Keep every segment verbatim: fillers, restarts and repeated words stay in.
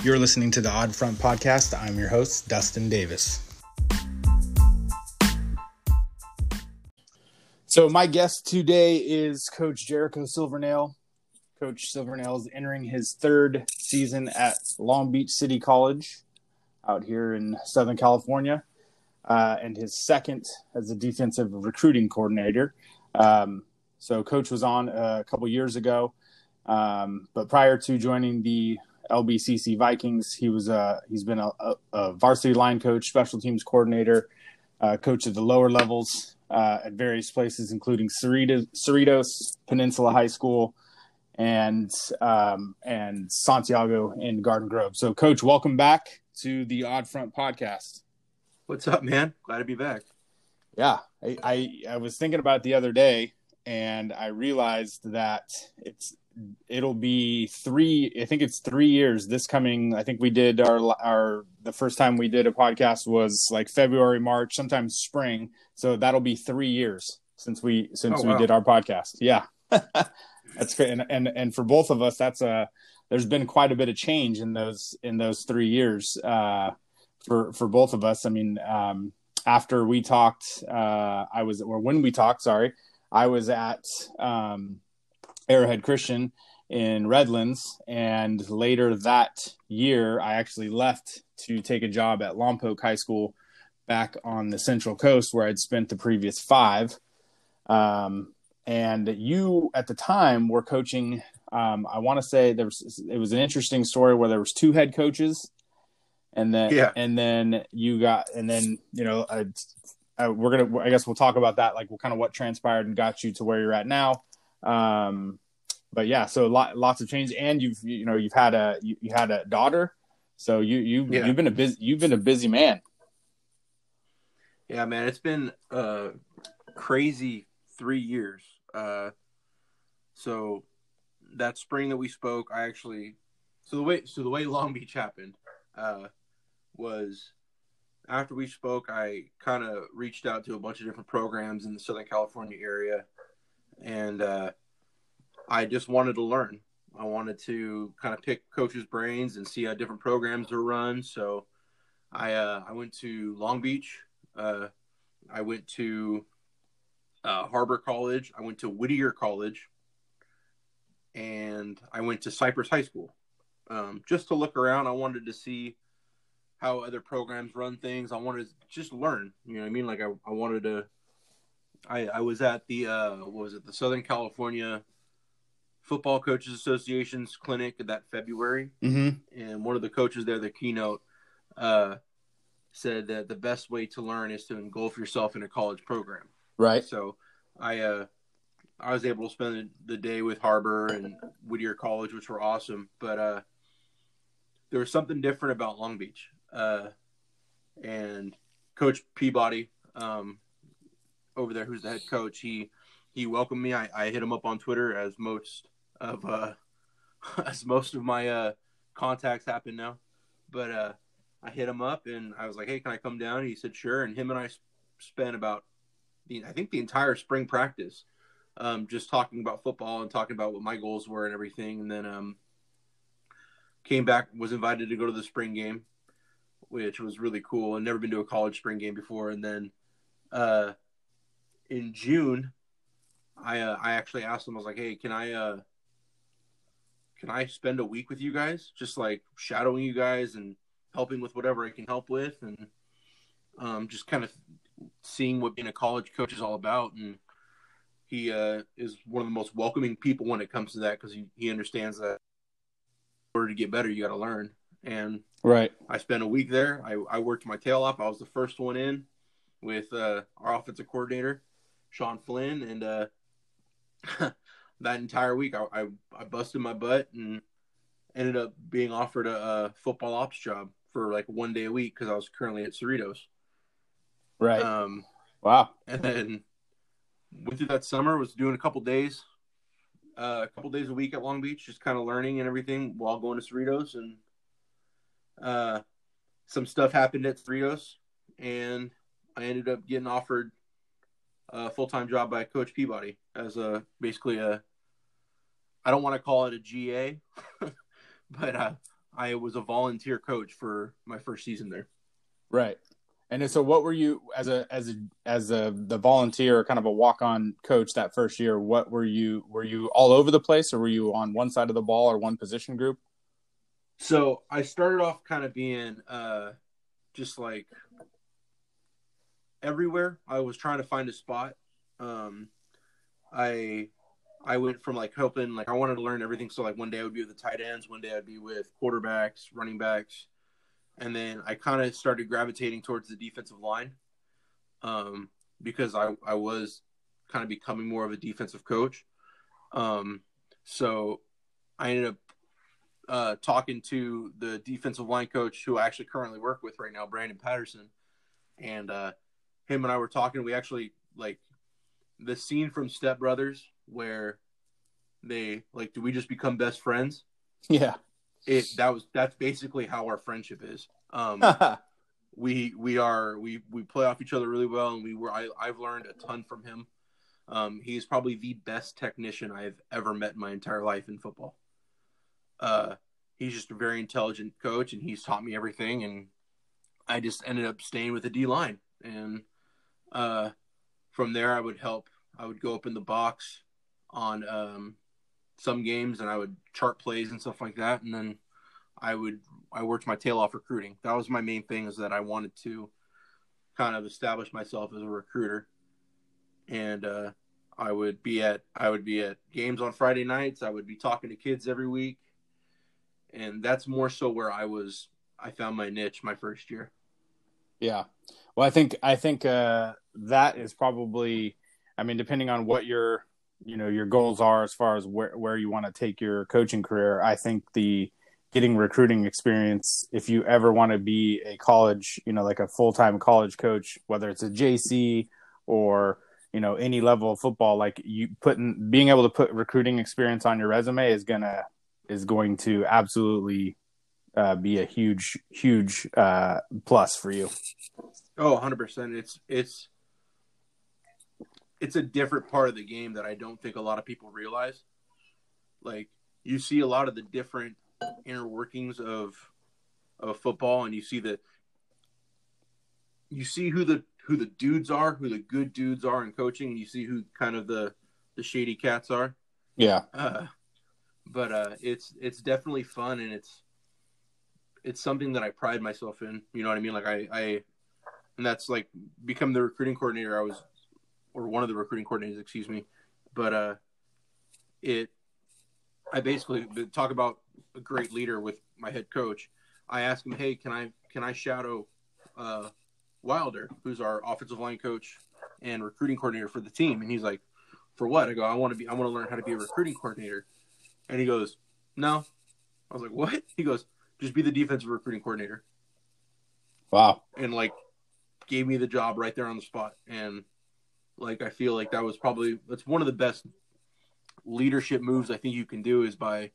You're listening to the Odd Front Podcast. I'm your host, Dustin Davis. So my guest today is Coach Jericho Silvernail. Coach Silvernail is entering his third season at Long Beach City College out here in Southern California, uh, and his second as a defensive recruiting coordinator. Um, so Coach was on a couple years ago, um, but prior to joining the L B C C Vikings, he was uh, he's been a, a, a varsity line coach, special teams coordinator, uh, coach at the lower levels uh, at various places, including Cerritos, Cerritos Peninsula High School, and um, and Santiago in Garden Grove. So, Coach, welcome back to the Odd Front Podcast. What's up, man? Glad to be back. Yeah, I, I, I was thinking about it the other day, and I realized that it's it'll be three. I think it's three years this coming. I think we did our our the first time we did a podcast was like February, March, sometimes spring. So that'll be three years since we since oh, we wow. did our podcast. Yeah. That's great, and, and and for both of us, that's a. There's been quite a bit of change in those in those three years uh, for for both of us. I mean, um, after we talked, uh, I was or when we talked, sorry, I was at um, Arrowhead Christian in Redlands, and later that year, I actually left to take a job at Lompoc High School back on the Central Coast, where I'd spent the previous five. Um, And you, at the time, were coaching. Um, I want to say there was. It was an interesting story where there was two head coaches, and then yeah. and then you got, and then you know, I, I, we're gonna. I guess we'll talk about that, like kind of what transpired and got you to where you're at now. Um, but yeah, so lot, lots of change, and you've you know you've had a you, you had a daughter, so you you yeah. you've been a busy you've been a busy man. Yeah, man, it's been a crazy three years. Uh, so that spring that we spoke, I actually, so the way, so the way Long Beach happened, uh, was after we spoke, I kind of reached out to a bunch of different programs in the Southern California area. And, uh, I just wanted to learn. I wanted to kind of pick coaches' brains and see how different programs are run. So I, uh, I went to Long Beach. Uh, I went to, Uh, Harbor College. I went to Whittier College, and I went to Cypress High School. Um, just to look around, I wanted to see how other programs run things. I wanted to just learn. You know what I mean? Like I, I wanted to. I, I was at the uh, what was it? The Southern California Football Coaches Association's clinic that February, Mm-hmm. and one of the coaches there, the keynote, uh, said that the best way to learn is to engulf yourself in a college program. Right. So I uh, I was able to spend the day with Harbor and Whittier College, which were awesome. But uh, there was something different about Long Beach. Uh, and Coach Peabody um, over there, who's the head coach, he he welcomed me. I, I hit him up on Twitter, as most of uh, as most of my uh, contacts happen now. But uh, I hit him up, and I was like, "Hey, can I come down?" And he said, "Sure." And him and I spent about The, I think the entire spring practice, um, just talking about football and talking about what my goals were and everything. And then um, came back, was invited to go to the spring game, which was really cool. I'd never been to a college spring game before. And then uh, in June, I uh, I actually asked them, I was like, hey, can I uh, can I spend a week with you guys? Just like shadowing you guys and helping with whatever I can help with. And um, just kind of seeing what being a college coach is all about. And he uh, is one of the most welcoming people when it comes to that, because he, he understands that in order to get better, you got to learn. And Right. I spent a week there. I, I worked my tail off. I was the first one in with uh, our offensive coordinator, Sean Flynn. And uh, that entire week, I, I, I busted my butt and ended up being offered a, a football ops job for like one day a week, because I was currently at Cerritos. Right. Um, wow. And then went through that summer, was doing a couple days, uh, a couple days a week at Long Beach, just kind of learning and everything while going to Cerritos. And uh, some stuff happened at Cerritos, and I ended up getting offered a full-time job by Coach Peabody as a basically a, I don't want to call it a G A, but uh, I was a volunteer coach for my first season there. Right. And so what were you as a as a as a the volunteer, kind of a walk-on coach that first year, what were you were you all over the place, or were you on one side of the ball or one position group? So I started off kind of being uh, just like everywhere. I was trying to find a spot. Um, I I went from like helping, like I wanted to learn everything. So like one day I would be with the tight ends, one day I'd be with quarterbacks, running backs. And then I kind of started gravitating towards the defensive line um, because I, I was kind of becoming more of a defensive coach. Um, so I ended up uh, talking to the defensive line coach who I actually currently work with right now, Brandon Patterson. And uh, him and I were talking. We actually, like, the scene from Step Brothers where they, like, do we just become best friends? Yeah. It that was that's basically how our friendship is. Um, we we are we we play off each other really well, and we were I I've learned a ton from him. Um, he's probably the best technician I've ever met in my entire life in football. Uh, he's just a very intelligent coach, and he's taught me everything. And I just ended up staying with the D line, and uh, from there I would help. I would go up in the box on um, some games, and I would chart plays and stuff like that. And then I would I worked my tail off recruiting. That was my main thing, is that I wanted to kind of establish myself as a recruiter. And uh, I would be at I would be at games on Friday nights. I would be talking to kids every week, and that's more so where I was. I found my niche my first year. Yeah, well, I think I think uh, that is probably. I mean, depending on what your you know your goals are as far as where where you want to take your coaching career, I think the getting recruiting experience, if you ever want to be a college, you know, like a full-time college coach, whether it's a J C or, you know, any level of football, like you putting, being able to put recruiting experience on your resume is gonna, is going to absolutely uh, be a huge, huge uh, plus for you. Oh, one hundred percent. It's, it's, it's a different part of the game that I don't think a lot of people realize. Like, you see a lot of the different inner workings of of football, and you see the you see who the who the dudes are, who the good dudes are in coaching, and you see who kind of the the shady cats are. Yeah. Uh, but uh, it's it's definitely fun, and it's it's something that I pride myself in. You know what I mean? Like I, I and that's like become the recruiting coordinator. I was, or one of the recruiting coordinators, excuse me. But uh, it I basically talk about a great leader with my head coach. I asked him, "Hey, can I can I shadow uh, Wilder, who's our offensive line coach and recruiting coordinator for the team?" And he's like, "For what?" I go, "I want to be. I want to learn how to be a recruiting coordinator." And he goes, "No." I was like, "What?" He goes, "Just be the defensive recruiting coordinator." Wow. And like, gave me the job right there on the spot. And like, I feel like that was probably that's one of the best leadership moves I think you can do, is by,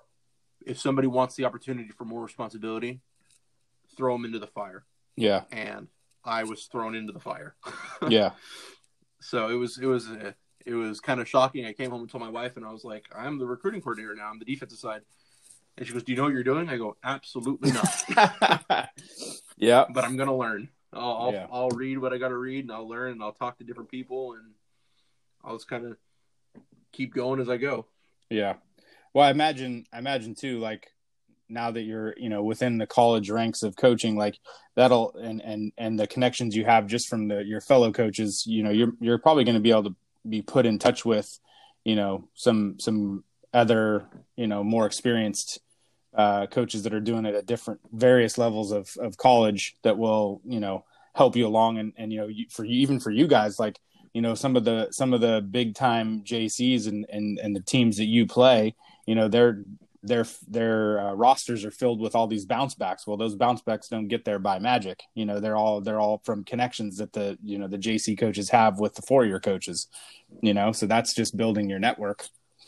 if somebody wants the opportunity for more responsibility, throw them into the fire. Yeah. And I was thrown into the fire. Yeah. So it was, it was, uh, it was kind of shocking. I came home and told my wife, and I was like, "I'm the recruiting coordinator now. I'm the defensive side." And she goes, "Do you know what you're doing?" I go, "Absolutely not." Yeah. But I'm going to learn. I'll, I'll, Yeah. I'll read what I got to read, and I'll learn, and I'll talk to different people, and I'll just kind of keep going as I go. Yeah. Well, I imagine, I imagine too, like now that you're, you know, within the college ranks of coaching, like that'll, and, and, and the connections you have just from the, your fellow coaches, you know, you're, you're probably going to be able to be put in touch with, you know, some, some other, you know, more experienced uh, coaches that are doing it at different various levels of, of college that will, you know, help you along. And, and, you know, you, for you, even for you guys, like, you know, some of the some of the big time J Cs and, and, and the teams that you play, you know, their their their uh, rosters are filled with all these bounce backs. Well, those bounce backs don't get there by magic. You know, they're all they're all from connections that the you know the J C coaches have with the four year coaches. You know, so that's just building your network.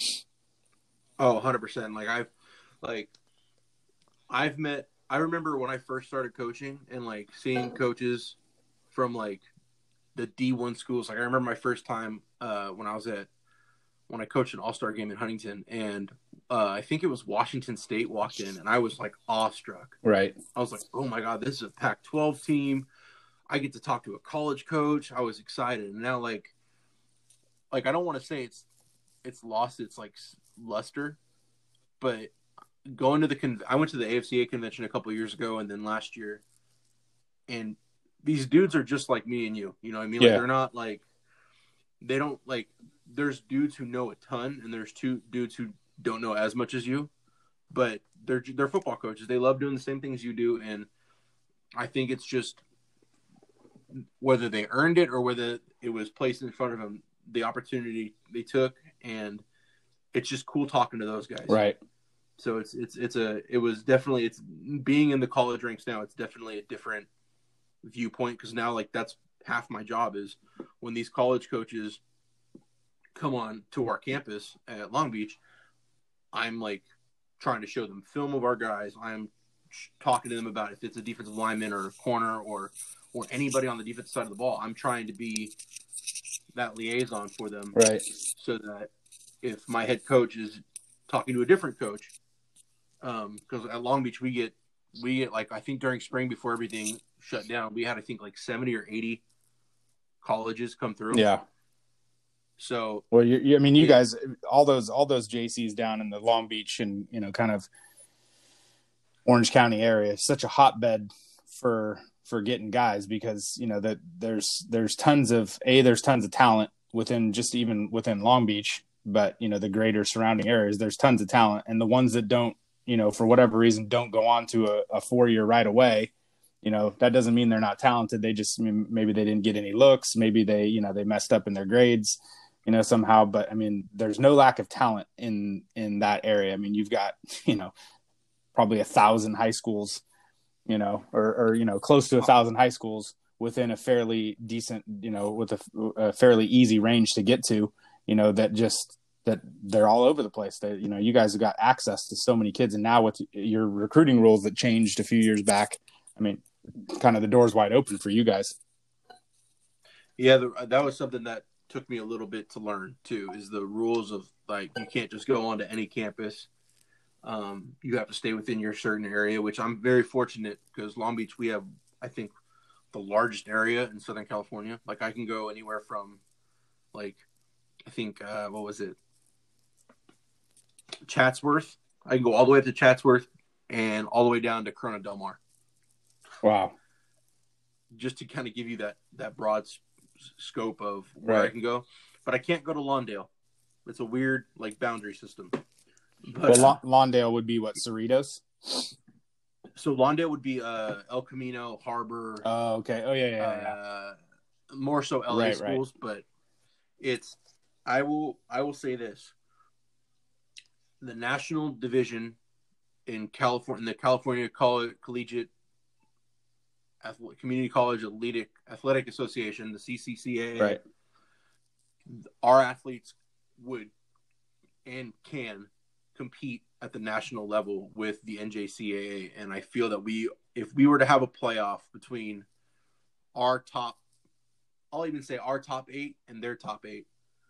Oh, one hundred percent. Like I've like I've met. I remember when I first started coaching and like seeing coaches from like the D one schools. Like I remember my first time uh, when I was at when I coached an all-star game in Huntington, and uh, I think it was Washington State walked in, and I was like awestruck. Right. I was like, oh my God, this is a Pac twelve team. I get to talk to a college coach. I was excited. And now, like, like I don't want to say it's it's lost its, like, luster, but going to the con- – I went to the A F C A convention a couple of years ago and then last year, and these dudes are just like me and you. You know what I mean? Like, yeah. they're not, like – they don't, like – there's dudes who know a ton, and there's two dudes who don't know as much as you, but they're they're football coaches. They love doing the same things you do, and I think it's just whether they earned it or whether it was placed in front of them, the opportunity they took, and it's just cool talking to those guys. Right. So it's it's it's a it was definitely it's being in the college ranks now. It's definitely a different viewpoint because now like that's half my job is when these college coaches come on to our campus at Long Beach, I'm like trying to show them film of our guys. I'm talking to them about if it's a defensive lineman or a corner or or anybody on the defensive side of the ball. I'm trying to be that liaison for them, right? So that if my head coach is talking to a different coach, because um, at Long Beach we get we get like I think during spring before everything shut down, we had I think like seventy or eighty colleges come through. Yeah. So well, you, you I mean, you yeah. guys, all those all those J Cs down in the Long Beach and you know, kind of Orange County area, such a hotbed for for getting guys because you know that there's there's tons of a there's tons of talent within just even within Long Beach, but you know the greater surrounding areas, there's tons of talent, and the ones that don't, you know, for whatever reason, don't go on to a, a four year right away. You know, that doesn't mean they're not talented. They just maybe they didn't get any looks. Maybe they you know they messed up in their grades. You know, somehow, but I mean, there's no lack of talent in, in that area. I mean, you've got, you know, probably a thousand high schools, you know, or, or, you know, close to a thousand high schools within a fairly decent, you know, with a, a fairly easy range to get to, you know, that just, that they're all over the place. That, you know, you guys have got access to so many kids. And now with your recruiting rules that changed a few years back, I mean, kind of the door's wide open for you guys. Yeah, the, that was something that took me a little bit to learn too, is the rules of like you can't just go onto any campus. Um, you have to stay within your certain area, which I'm very fortunate because Long Beach, we have, I think, the largest area in Southern California. Like I can go anywhere from like, I think, uh, what was it? Chatsworth. I can go all the way up to Chatsworth and all the way down to Corona Del Mar. Wow. Just to kind of give you that, that broad sp- scope of where right. I can go, but I can't go to Lawndale. It's a weird like boundary system. But, well, uh, Lawndale would be what, Cerritos? So Lawndale would be uh, El Camino, Harbor. Oh, okay. Oh, yeah, yeah, yeah. Uh, more so L A right, schools, right. But it's. I will. I will say this: the national division in California, in the California Coll- Collegiate Community College Athletic Athletic Association, the C C C A A, right. Our athletes would and can compete at the national level with the N J C A A, and I feel that we, if we were to have a playoff between our top, I'll even say our top eight and their top eight,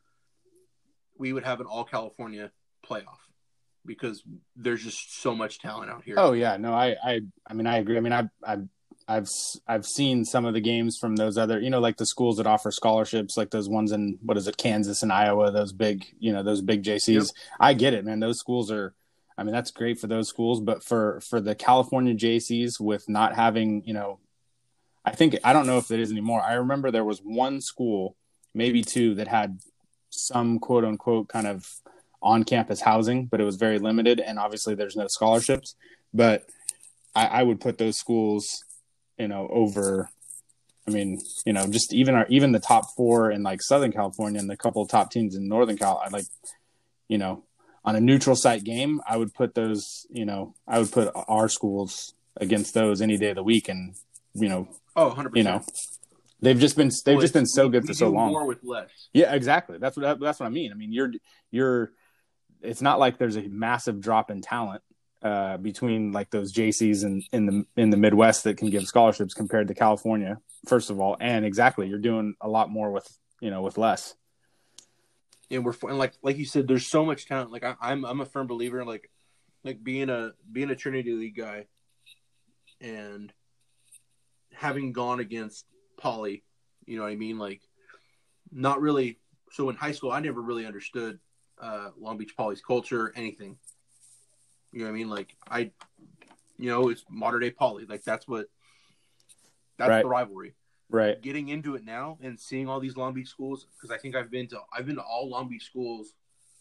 we would have an all California playoff because there's just so much talent out here. Oh yeah, no, I, I, I mean, I agree. I mean, I, I. I've I've seen some of the games from those other, you know, like the schools that offer scholarships, like those ones in, what is it, Kansas and Iowa, those big, you know, those big J Cs. Yep. I get it, man. Those schools are, I mean, that's great for those schools, but for, for the California J Cs with not having, you know, I think, I don't know if it is anymore. I remember there was one school, maybe two, that had some quote unquote kind of on campus housing, but it was very limited. And obviously there's no scholarships, but I, I would put those schools, you know, over, I mean, you know, just even our, even the top four in like Southern California and the couple of top teams in Northern Cal, I like, you know, on a neutral site game, I would put those, you know, I would put our schools against those any day of the week. And, you know, oh, one hundred percent. You know, they've just been, they've well, just been so good we for so long. More with less. Yeah, exactly. That's what, that's what I mean. I mean, you're, you're, it's not like there's a massive drop in talent Uh, between like those J Cs in, in the in the Midwest that can give scholarships compared to California, first of all, and exactly, you're doing a lot more with, you know, with less. and we're and like like you said, there's so much talent. Like I, I'm I'm a firm believer in like like being a being a Trinity League guy, and having gone against Poly, you know what I mean? Like not really. So in high school, I never really understood uh, Long Beach Poly's culture, anything. You know what I mean? Like I, you know, it's modern day Poly. Like that's what that's Right. the rivalry. Right. Getting into it now and seeing all these Long Beach schools, because I think I've been to I've been to all Long Beach schools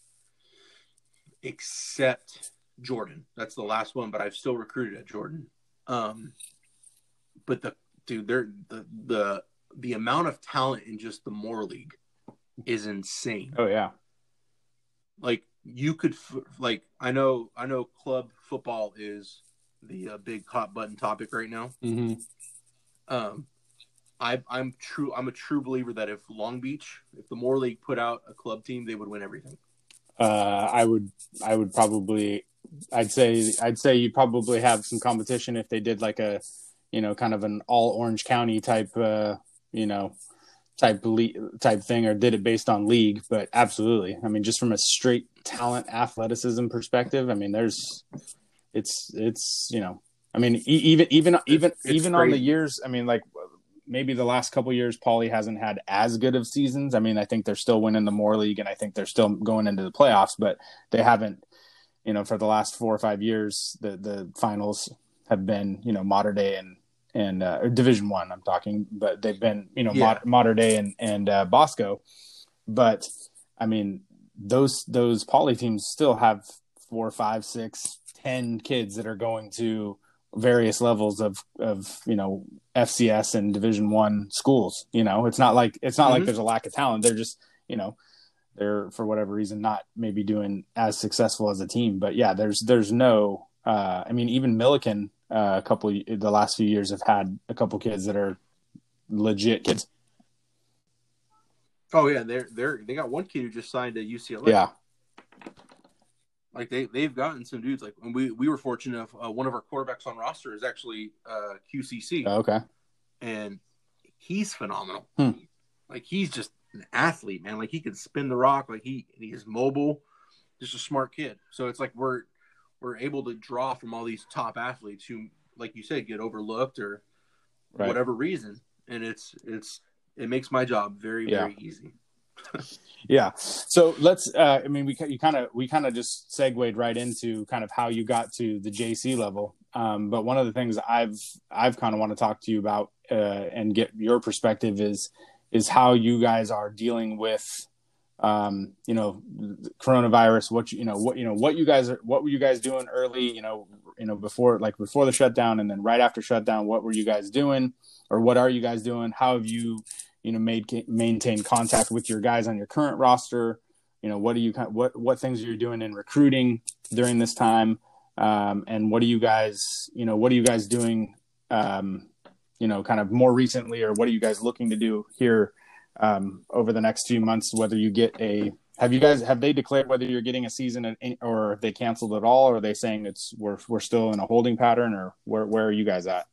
except Jordan. That's the last one, but I've still recruited at Jordan. Um, but the dude, they're the the the amount of talent in just the Moore League is insane. Oh yeah. Like you could like I know I know club football is the uh, big hot button topic right now. Mm-hmm. Um. I, I'm true. I'm a true believer that if Long Beach, if the Moore League put out a club team, they would win everything. Uh, I would, I would probably, I'd say, I'd say you probably have some competition if they did like a, you know, kind of an all Orange County type, uh, you know, type le- type thing, or did it based on league. But absolutely, I mean, just from a straight talent, athleticism perspective, I mean, there's, it's, it's, you know, I mean, e- even, even, even, it's even crazy. on the years, I mean, like. Maybe the last couple of years, Poly hasn't had as good of seasons. I mean, I think they're still winning the Moore League, and I think they're still going into the playoffs, but they haven't, you know, for the last four or five years, the the finals have been, you know, Mater Dei and and uh, Division One. I'm talking, but they've been, you know, Yeah. Mater Dei and and uh, Bosco. But I mean, those those Poly teams still have four, five, six, ten kids that are going to various levels of, of, you know, F C S and Division One schools. You know, it's not like, it's not Mm-hmm. like there's a lack of talent. They're just, you know, they're for whatever reason, not maybe doing as successful as a team, but yeah, there's, there's no, uh, I mean, even Milliken, uh, a couple, the last few years have had a couple kids that are legit kids. Oh yeah. They're, they're, they got one kid who just signed at U C L A. Yeah. Like they, they've gotten some dudes like when we, we were fortunate enough, uh, one of our quarterbacks on roster is actually uh, Q C C. Oh, okay. And he's phenomenal. Hmm. Like he's just an athlete, man. Like he can spin the rock. Like he, he is mobile, just a smart kid. So it's like we're, we're able to draw from all these top athletes who, like you said, get overlooked or Right. whatever reason. And it's, it's, it makes my job very, Yeah. very easy. Yeah. So let's, uh, I mean, we, you kind of, we kind of just segued right into kind of how you got to the J C level. Um, but one of the things I've, I've kind of want to talk to you about, uh, and get your perspective is, is how you guys are dealing with, um, you know, coronavirus, what, you, you know, what, you know, what you guys are, what were you guys doing early, you know, you know, before, like before the shutdown, and then right after shutdown, what were you guys doing, or what are you guys doing? How have you, you know, made maintain contact with your guys on your current roster? You know, what do you what what things are you doing in recruiting during this time? Um, and what are you guys, you know, what are you guys doing, um, you know, kind of more recently, or what are you guys looking to do here um, over the next few months? Whether you get a, have you guys, have they declared whether you're getting a season, or they canceled it all, or are they saying it's we're we're still in a holding pattern, or where where are you guys at?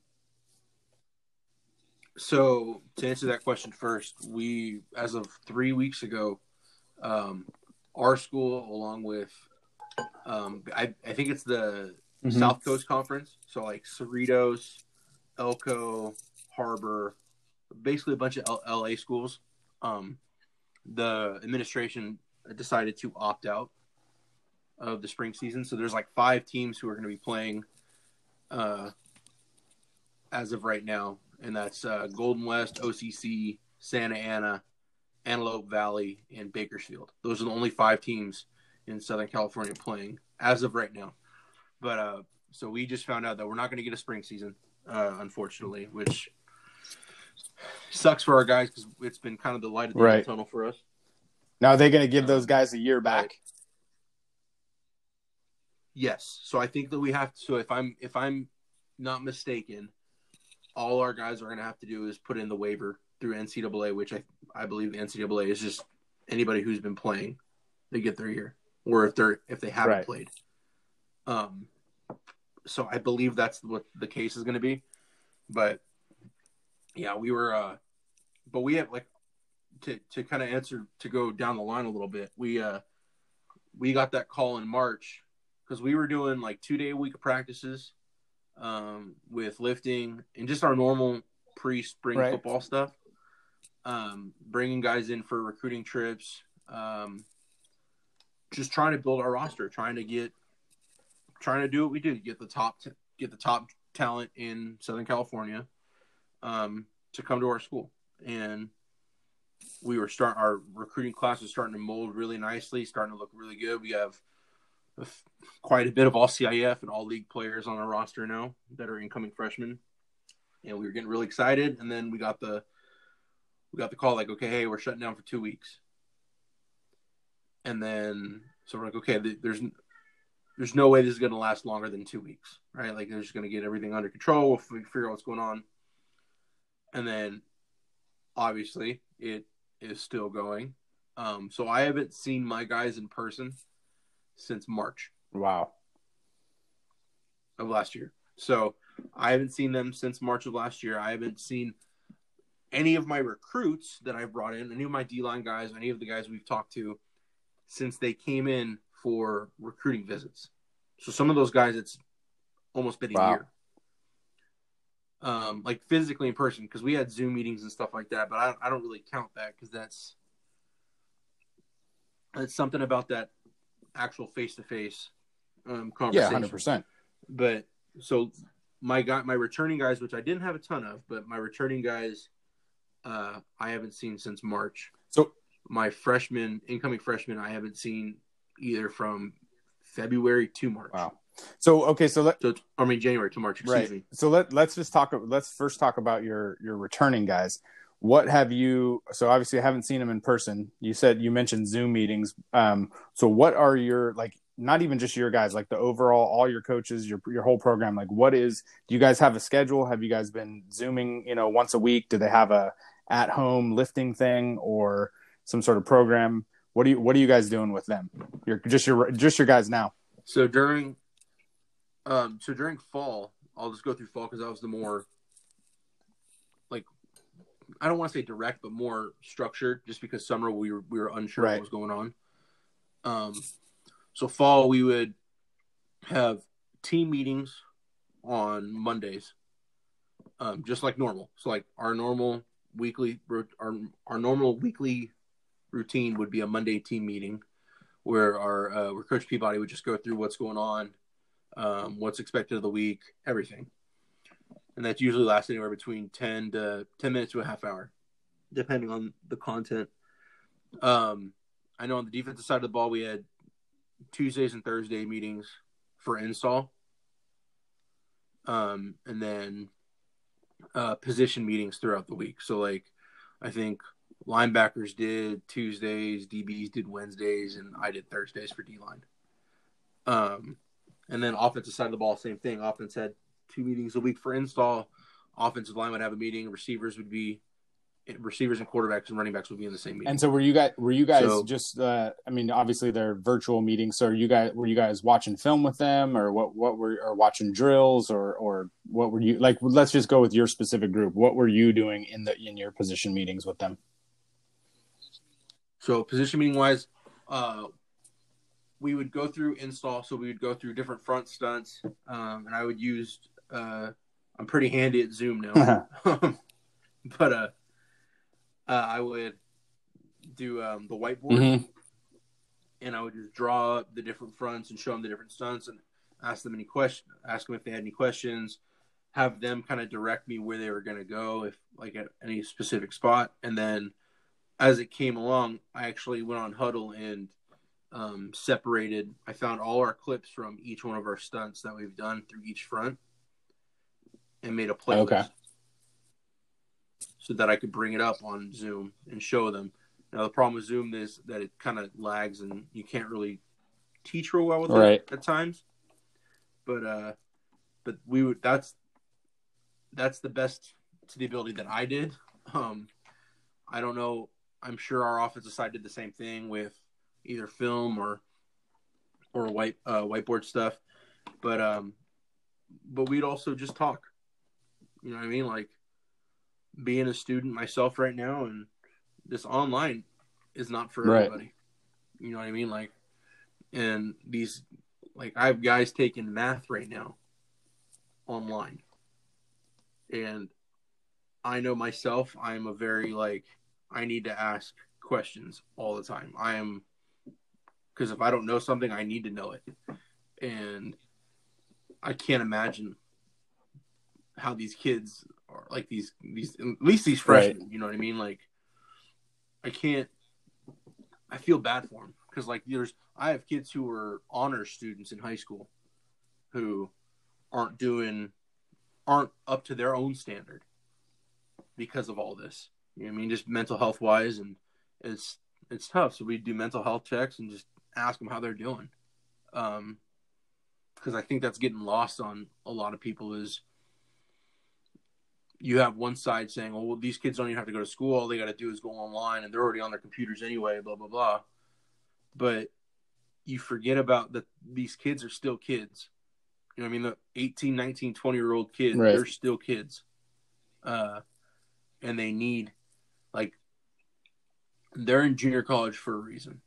So to answer that question first, we, as of three weeks ago, um, our school, along with, um, I, I think it's the mm-hmm. South Coast Conference. So like Cerritos, Elko, Harbor, basically a bunch of L- LA schools. Um, the administration decided to opt out of the spring season. So there's like five teams who are going to be playing, uh, as of right now. And that's uh, Golden West, O C C, Santa Ana, Antelope Valley, and Bakersfield. Those are the only five teams in Southern California playing as of right now. But uh, so we just found out that we're not going to get a spring season, uh, unfortunately, which sucks for our guys because it's been kind of the light of the right. tunnel for us. Now, are they going to give those guys a year back? Right. Yes. So I think that we have to. So if I'm if I'm not mistaken, all our guys are going to have to do is put in the waiver through N C double A, which I I believe the N C double A is just anybody who's been playing, they get their year, or if they're if they haven't right. played. Um, so I believe that's what the case is going to be. But yeah, we were, uh, but we have like to to kind of answer to go down the line a little bit, we uh we got that call in March because we were doing like two day a week of practices um, with lifting and just our normal pre-spring right. football stuff. Um, bringing guys in for recruiting trips, um, just trying to build our roster, trying to get, trying to do what we do, get the top, t- get the top talent in Southern California, um, to come to our school. And we were start our recruiting class was starting to mold really nicely, starting to look really good. We have a f- quite a bit of all C I F and all league players on our roster now that are incoming freshmen, and we were getting really excited. And then we got the we got the call like, okay, hey, we're shutting down for two weeks. And then so we're like, okay, there's there's no way this is going to last longer than two weeks, right? Like they're just going to get everything under control. We'll figure out what's going on. And then obviously it is still going. Um, so I haven't seen my guys in person since March. Wow. Of last year. So I haven't seen them since March of last year. I haven't seen any of my recruits that I've brought in, any of my D-line guys, any of the guys we've talked to since they came in for recruiting visits. So some of those guys, it's almost been a wow. year. Um, like physically in person, because we had Zoom meetings and stuff like that, but I, I don't really count that because that's that's something about that actual face-to-face um, conversation. Yeah, one hundred percent. But so my guy, my returning guys, which I didn't have a ton of, but my returning guys, uh, I haven't seen since March. So my freshmen, incoming freshmen, I haven't seen either from February to March. Wow. So okay, so let so I mean January to March. Excuse right. me. So let let's just talk. Let's first talk about your your returning guys. What have you? So obviously, I haven't seen them in person. You said you mentioned Zoom meetings. Um, so what are your like? Not even just your guys, like the overall, all your coaches, your your whole program. Like, what is? Do you guys have a schedule? Have you guys been Zooming? You know, once a week? Do they have a at home lifting thing or some sort of program? What do you What are you guys doing with them? You're just your just your guys now. So during, um, so during fall, I'll just go through fall because that was the more, like, I don't want to say direct, but more structured. Just because summer we were we were unsure right. what was going on. Um. So fall, we would have team meetings on Mondays, um, just like normal. So like our normal weekly, our our normal weekly routine would be a Monday team meeting, where our uh, where Coach Peabody would just go through what's going on, um, what's expected of the week, everything, and that usually lasts anywhere between ten to ten minutes to a half hour, depending on the content. Um, I know on the defensive side of the ball, we had Tuesdays and Thursday meetings for install, um, and then uh, position meetings throughout the week. So, like, I think linebackers did Tuesdays, D Bs did Wednesdays, and I did Thursdays for D-line. Um, and then offensive side of the ball, same thing. Offense had two meetings a week for install. Offensive line would have a meeting. Receivers would be receivers and quarterbacks and running backs would be in the same meeting. And so were you guys, were you guys so, just, uh, I mean, obviously they're virtual meetings. So are you guys, were you guys watching film with them or what, what were, or watching drills or, or what were you like, let's just go with your specific group. What were you doing in the, in your position meetings with them? So position meeting wise, uh, we would go through install. So we would go through different front stunts. Um, and I would use, uh, I'm pretty handy at Zoom now, but, uh, Uh, I would do um, the whiteboard, mm-hmm. and I would just draw up the different fronts and show them the different stunts and ask them any questions, ask them if they had any questions, have them kind of direct me where they were going to go, if like at any specific spot. And then as it came along, I actually went on Huddle and um, separated. I found all our clips from each one of our stunts that we've done through each front and made a playlist. Okay. So that I could bring it up on Zoom and show them. Now, the problem with Zoom is that it kind of lags and you can't really teach real well with right. it at times. But uh, but we would that's that's the best to the ability that I did. Um, I don't know. I'm sure our offensive side did the same thing with either film or or white uh, whiteboard stuff. But um, but we'd also just talk. You know what I mean? Like, being a student myself right now and this online is not for Right. everybody. You know what I mean? Like, and these, like, I have guys taking math right now online. And I know myself, I'm a very, like, I need to ask questions all the time. I am, because if I don't know something, I need to know it. And I can't imagine how these kids are, like, these, these at least these freshmen, right. You know what I mean? Like, I can't, I feel bad for them. Because, like, there's, I have kids who are honor students in high school who aren't doing, aren't up to their own standard because of all this. You know what I mean? Just mental health wise, and it's it's tough. So we do mental health checks and just ask them how they're doing. Um, because I think that's getting lost on a lot of people is you have one side saying, oh, well, these kids don't even have to go to school. All they got to do is go online and they're already on their computers anyway, blah, blah, blah. But you forget about that these kids are still kids. You know what I mean? The eighteen, nineteen, twenty-year-old kids, right. They're still kids. Uh, and they need, like, they're in junior college for a reason.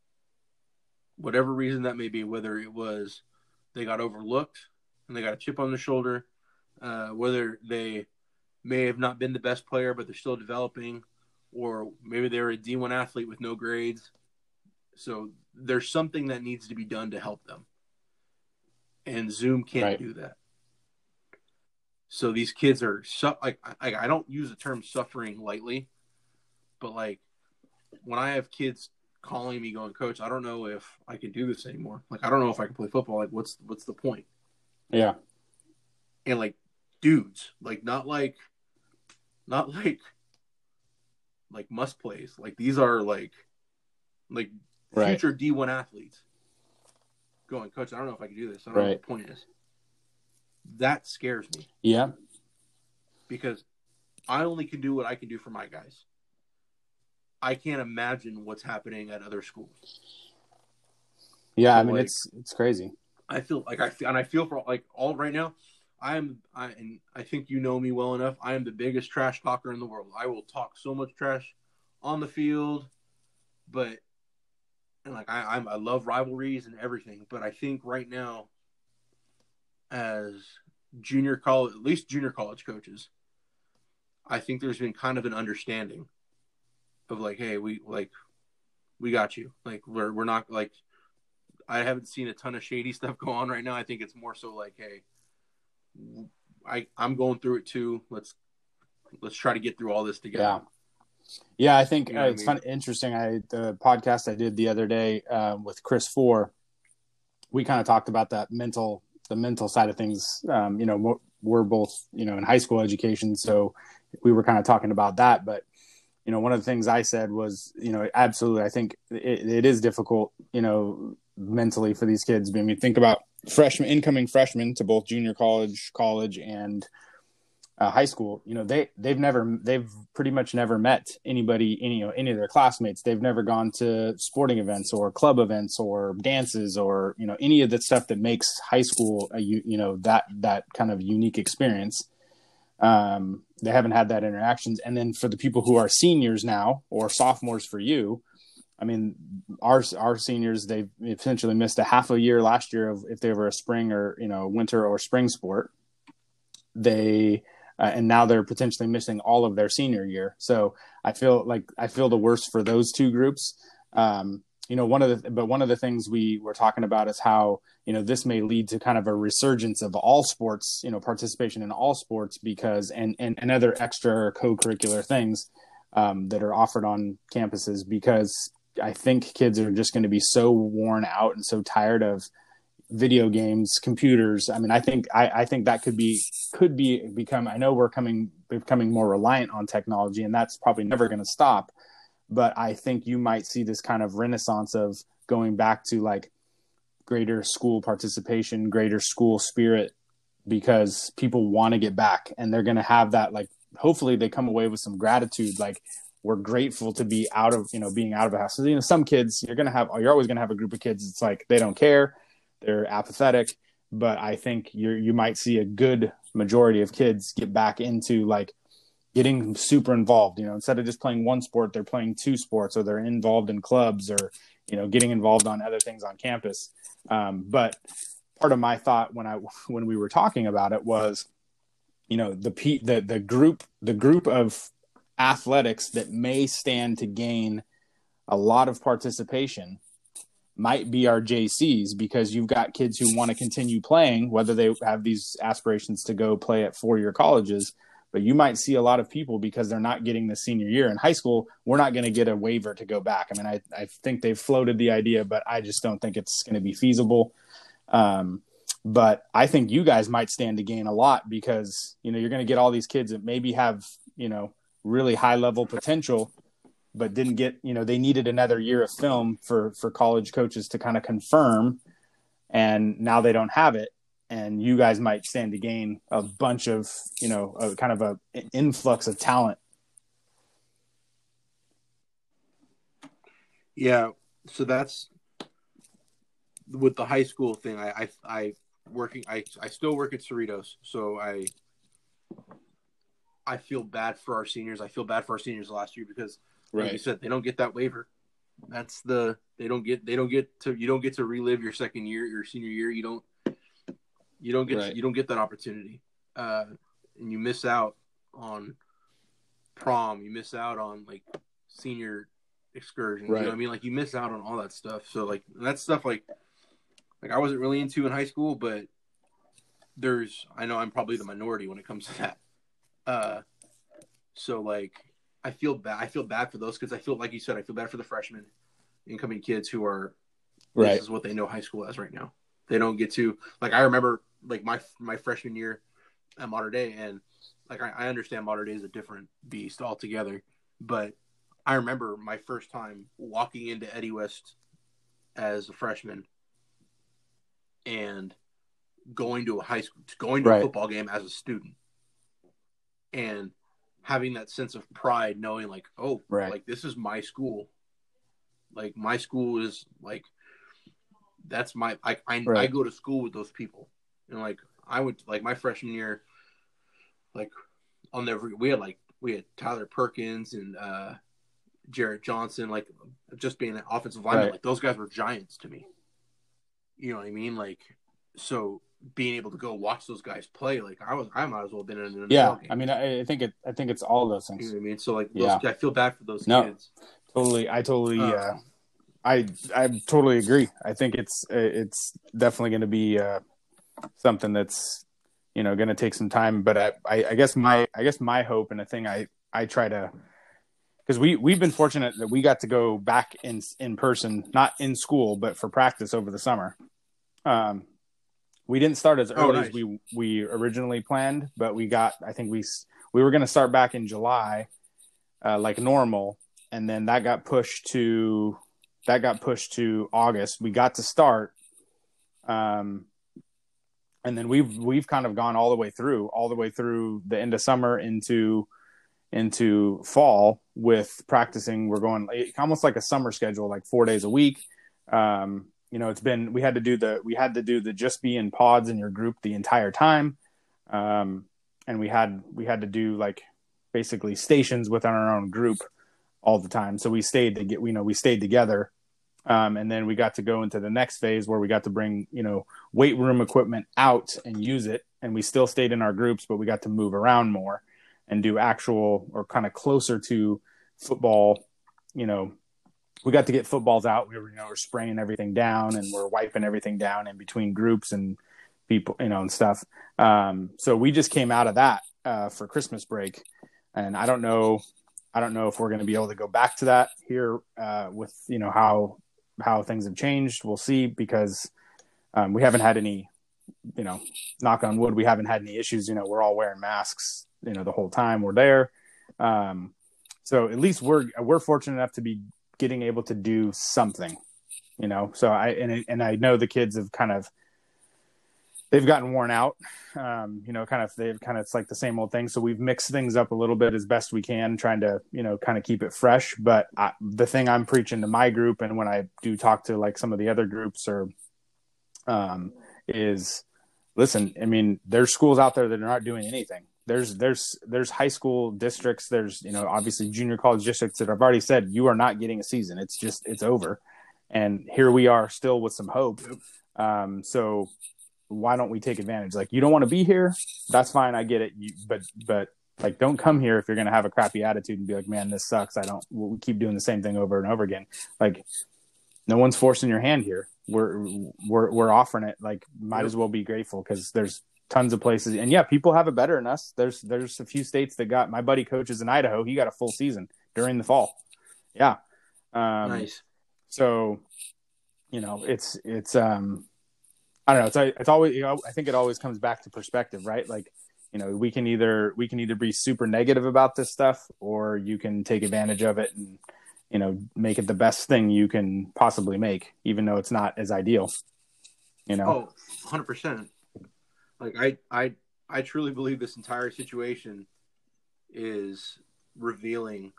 Whatever reason that may be, whether it was they got overlooked and they got a chip on their shoulder, uh, whether they may have not been the best player, but they're still developing, or maybe they were a D one athlete with no grades. So there's something that needs to be done to help them. And Zoom can't right. do that. So these kids are su- like I, I don't use the term suffering lightly, but like when I have kids calling me going, Coach, I don't know if I can do this anymore. Like I don't know if I can play football. Like what's what's the point? Yeah. And like dudes, like not like not like like must plays. Like these are like like future right. D one athletes. Going, Coach, I don't know if I can do this. I don't right. know what the point is. That scares me. Yeah. Because I only can do what I can do for my guys. I can't imagine what's happening at other schools. Yeah, so I mean like, it's it's crazy. I feel like I feel, and I feel for like all right now. I am, I and I think you know me well enough. I am the biggest trash talker in the world. I will talk so much trash on the field, but and like I I'm, I love rivalries and everything. But I think right now, as junior college, at least junior college coaches, I think there's been kind of an understanding of like, hey, we like, we got you. Like, we're we're not like, I haven't seen a ton of shady stuff go on right now. I think it's more so like, hey, I I'm going through it too. Let's let's try to get through all this together. Yeah, yeah. I think you know uh, it's I mean? fun, interesting. I the podcast I did the other day um, with Chris Four, we kind of talked about that mental. the mental side of things. Um, you know, we're both, you know, in high school education. So we were kind of talking about that, but, you know, one of the things I said was, you know, absolutely. I think it, it is difficult, you know, mentally for these kids. I mean, think about freshmen, incoming freshmen to both junior college, college and uh, high school. You know, they, they've never, they've pretty much never met anybody, any, you know, any of their classmates. They've never gone to sporting events or club events or dances or, you know, any of the stuff that makes high school, a, you, you know, that, that kind of unique experience. Um, they haven't had that interactions. And then for the people who are seniors now or sophomores for you, I mean, our, our seniors, they've essentially missed a half a year last year of if they were a spring or, you know, winter or spring sport. They, Uh, and now they're potentially missing all of their senior year. So I feel like I feel the worst for those two groups. Um, you know, one of the, but one of the things we were talking about is how, you know, this may lead to kind of a resurgence of all sports, you know, participation in all sports because, and, and, and other extra co-curricular things um, that are offered on campuses, because I think kids are just going to be so worn out and so tired of video games, computers. I mean, I think, I, I think that could be, could be become, I know we're coming, becoming more reliant on technology and that's probably never going to stop. But I think you might see this kind of renaissance of going back to like greater school participation, greater school spirit, because people want to get back and they're going to have that, like, hopefully they come away with some gratitude. Like, we're grateful to be out of, you know, being out of a house. So, you know, some kids you're going to have, you're always going to have a group of kids. It's like, they don't care. They're apathetic, but I think you're, you might see a good majority of kids get back into like getting super involved. You know, instead of just playing one sport, they're playing two sports, or they're involved in clubs, or, you know, getting involved on other things on campus. Um, but part of my thought when I when we were talking about it was, you know, the the the group the group of athletics that may stand to gain a lot of participation might be our J Cs, because you've got kids who want to continue playing, whether they have these aspirations to go play at four-year colleges. But you might see a lot of people, because they're not getting the senior year. In high school, we're not going to get a waiver to go back. I mean, I, I think they've floated the idea, but I just don't think it's going to be feasible. Um, but I think you guys might stand to gain a lot, because, you know, you're going to get all these kids that maybe have, you know, really high level potential, but didn't get, you know, they needed another year of film for, for college coaches to kind of confirm. And now they don't have it. And you guys might stand to gain a bunch of, you know, a kind of a influx of talent. Yeah. So that's with the high school thing. I, I, I working, I, I still work at Cerritos. So I, I feel bad for our seniors. I feel bad for our seniors last year, because like Right. you said, they don't get that waiver. That's the, they don't get, they don't get to, you don't get to relive your second year, your senior year. You don't, You don't get Right. you don't get that opportunity, uh, and you miss out on prom. You miss out on like senior excursions. Right. You know what I mean? Like you miss out on all that stuff. So like that's stuff like like I wasn't really into in high school, but there's I know I'm probably the minority when it comes to that. Uh, so like I feel bad. I feel bad for those kids. I feel like you said. I feel bad for the freshmen, incoming kids who are Right. this is what they know high school as right now. They don't get to like I remember. Like my my freshman year at Mater Dei, and like I, I understand Mater Dei is a different beast altogether, but I remember my first time walking into Eddie West as a freshman and going to a high school, going to Right. a football game as a student, and having that sense of pride, knowing like, oh, Right. like this is my school, like my school is like that's my I I, Right. I go to school with those people. And like I would like my freshman year, like I'll never we had like we had Tyler Perkins and uh, Jarrett Johnson, like just being an offensive lineman, Right. like those guys were giants to me. You know what I mean? Like so being able to go watch those guys play, like I was I might as well have been in an N F L Yeah. game. I mean, I, I think it. I think it's all those You things. know what I mean? So like those, Yeah. I feel bad for those No. kids. Totally. I totally. Um, Uh, I I totally agree. I think it's it's definitely going to be uh, something that's, you know, going to take some time. But I, I I guess my I guess my hope, and the thing I I try to, because we we've been fortunate that we got to go back in in person, not in school, but for practice over the summer. Um, we didn't start as early Oh, nice. as we we originally planned, but we got I think we we were going to start back in July, uh, like normal, and then that got pushed to that got pushed to August. We got to start, um, and then we've we've kind of gone all the way through, all the way through the end of summer into into fall with practicing. We're going almost like a summer schedule, like four days a week. Um, you know, it's been we had to do the we had to do the just be in pods in your group the entire time, um, and we had we had to do like basically stations within our own group all the time. So we stayed to get, you know, we stayed together. Um, and then we got to go into the next phase where we got to bring, you know, weight room equipment out and use it. And we still stayed in our groups, but we got to move around more and do actual or kind of closer to football. You know, we got to get footballs out. We were, you know, we're spraying everything down and we're wiping everything down in between groups and people, you know, and stuff. Um, so we just came out of that uh, for Christmas break. And I don't know, I don't know if we're going to be able to go back to that here uh, with, you know, how, how things have changed. We'll see, because um, we haven't had any, you know, knock on wood, we haven't had any issues. You know, we're all wearing masks, you know, the whole time we're there. Um, so at least we're, we're fortunate enough to be getting able to do something, you know? So I, and, and I know the kids have kind of, they've gotten worn out, um, you know, kind of, they've kind of, it's like the same old thing. So we've mixed things up a little bit as best we can, trying to, you know, kind of keep it fresh. But I, the thing I'm preaching to my group, and when I do talk to like some of the other groups, or, um, is listen, I mean, there's schools out there that are not doing anything. there's there's there's high school districts. There's, you know, obviously junior college districts that have already said you are not getting a season. It's just it's over. And here we are still with some hope. Um, so why don't we take advantage? Like, you don't want to be here, that's fine. I get it. You, but but like, don't come here if you're going to have a crappy attitude and be like, man, this sucks. I don't. We keep doing the same thing over and over again. Like, no one's forcing your hand here. We're we're we're offering it. Like, might yep. as well be grateful, because there's tons of places. And yeah, people have it better than us. There's there's a few states that got, my buddy coaches in Idaho. He got a full season during the fall. Yeah. Um, nice. So, you know, it's it's um, I don't know. It's it's always, you know, I think it always comes back to perspective, right? Like, you know, we can either we can either be super negative about this stuff, or you can take advantage of it and, you know, make it the best thing you can possibly make, even though it's not as ideal. You know? Oh, one hundred percent. Like, I, I, I truly believe this entire situation is revealing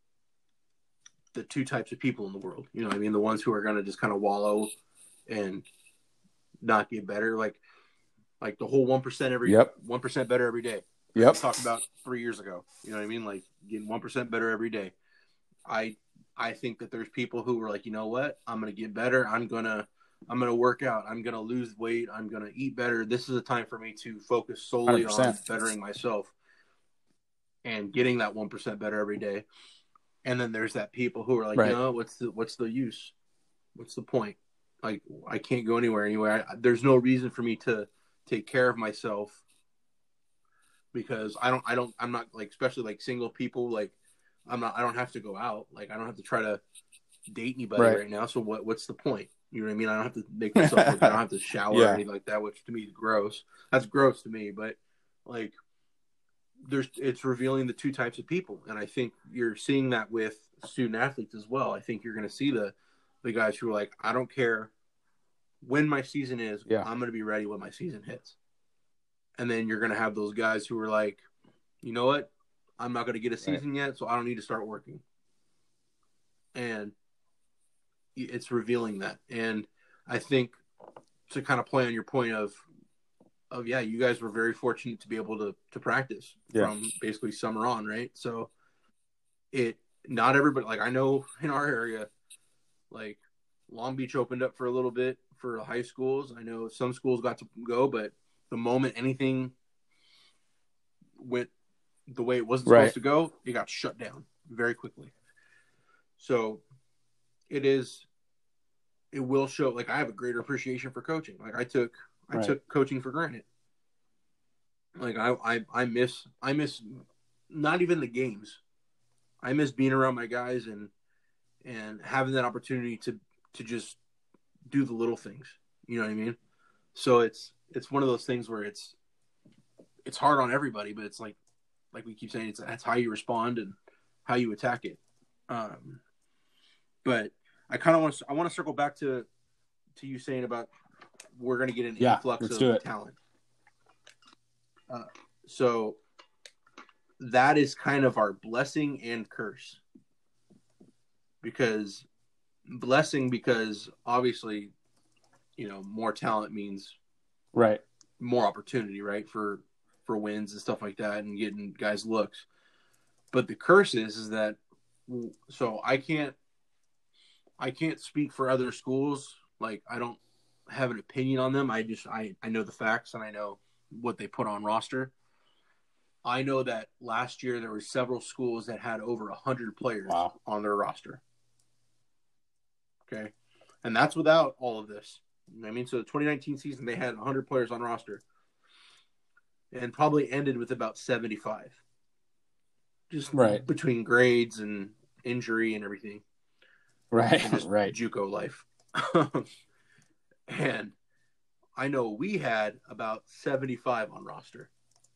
the two types of people in the world. You know what I mean? The ones who are going to just kind of wallow and not get better. Like, like the whole one percent every, yep. one percent better every day. Yep. We talked about three years ago. You know what I mean? Like, getting one percent better every day. I, I think that there's people who are like, you know what? I'm going to get better. I'm going to, I'm going to work out. I'm going to lose weight. I'm going to eat better. This is a time for me to focus solely one hundred percent on bettering myself and getting that one percent better every day. And then there's that people who are like, right. you know, what's the, what's the use? What's the point? Like, I can't go anywhere anywhere. I, there's no reason for me to take care of myself, because I don't, I don't, I'm not like, especially like single people, like I'm not, I don't have to go out. Like, I don't have to try to date anybody right, right now. So what, what's the point? You know what I mean? I don't have to make myself look, I don't have to shower yeah. or anything like that, which to me is gross. That's gross to me, but like, there's, it's revealing the two types of people. And I think you're seeing that with student athletes as well. I think you're going to see the, the guys who are like, I don't care when my season is, yeah. I'm going to be ready when my season hits. And then you're going to have those guys who are like, you know what? I'm not going to get a season right. yet, so I don't need to start working. And it's revealing that. And I think, to kind of play on your point of, of yeah, you guys were very fortunate to be able to to practice yeah. from basically summer on, right? So it, not everybody, like I know in our area, like Long Beach opened up for a little bit for high schools. I know some schools got to go, but the moment anything went the way it wasn't right. supposed to go, it got shut down very quickly. So it is, it will show, like I have a greater appreciation for coaching. Like I took, I right. took coaching for granted. Like I, I, I miss, I miss not even the games. I miss being around my guys and, and having that opportunity to, to just do the little things. You know what I mean? So it's, it's one of those things where it's, it's hard on everybody, but it's like, like we keep saying, it's that's how you respond and how you attack it. Um, but I kind of want to, I want to circle back to, to you saying about, we're going to get an yeah, influx of talent. Uh, so that is kind of our blessing and curse, because blessing, because obviously, you know, more talent means right. more opportunity, right. For, for wins and stuff like that and getting guys looks. But the curse is, is that, so I can't, I can't speak for other schools. Like I don't have an opinion on them. I just, I, I know the facts and I know what they put on roster. I know that last year there were several schools that had over a hundred players wow. on their roster. Okay. And that's without all of this. I mean, so the twenty nineteen season, they had a hundred players on roster and probably ended with about seventy-five. Just right. between grades and injury and everything. Right. And just right. JUCO life. And I know we had about seventy-five on roster.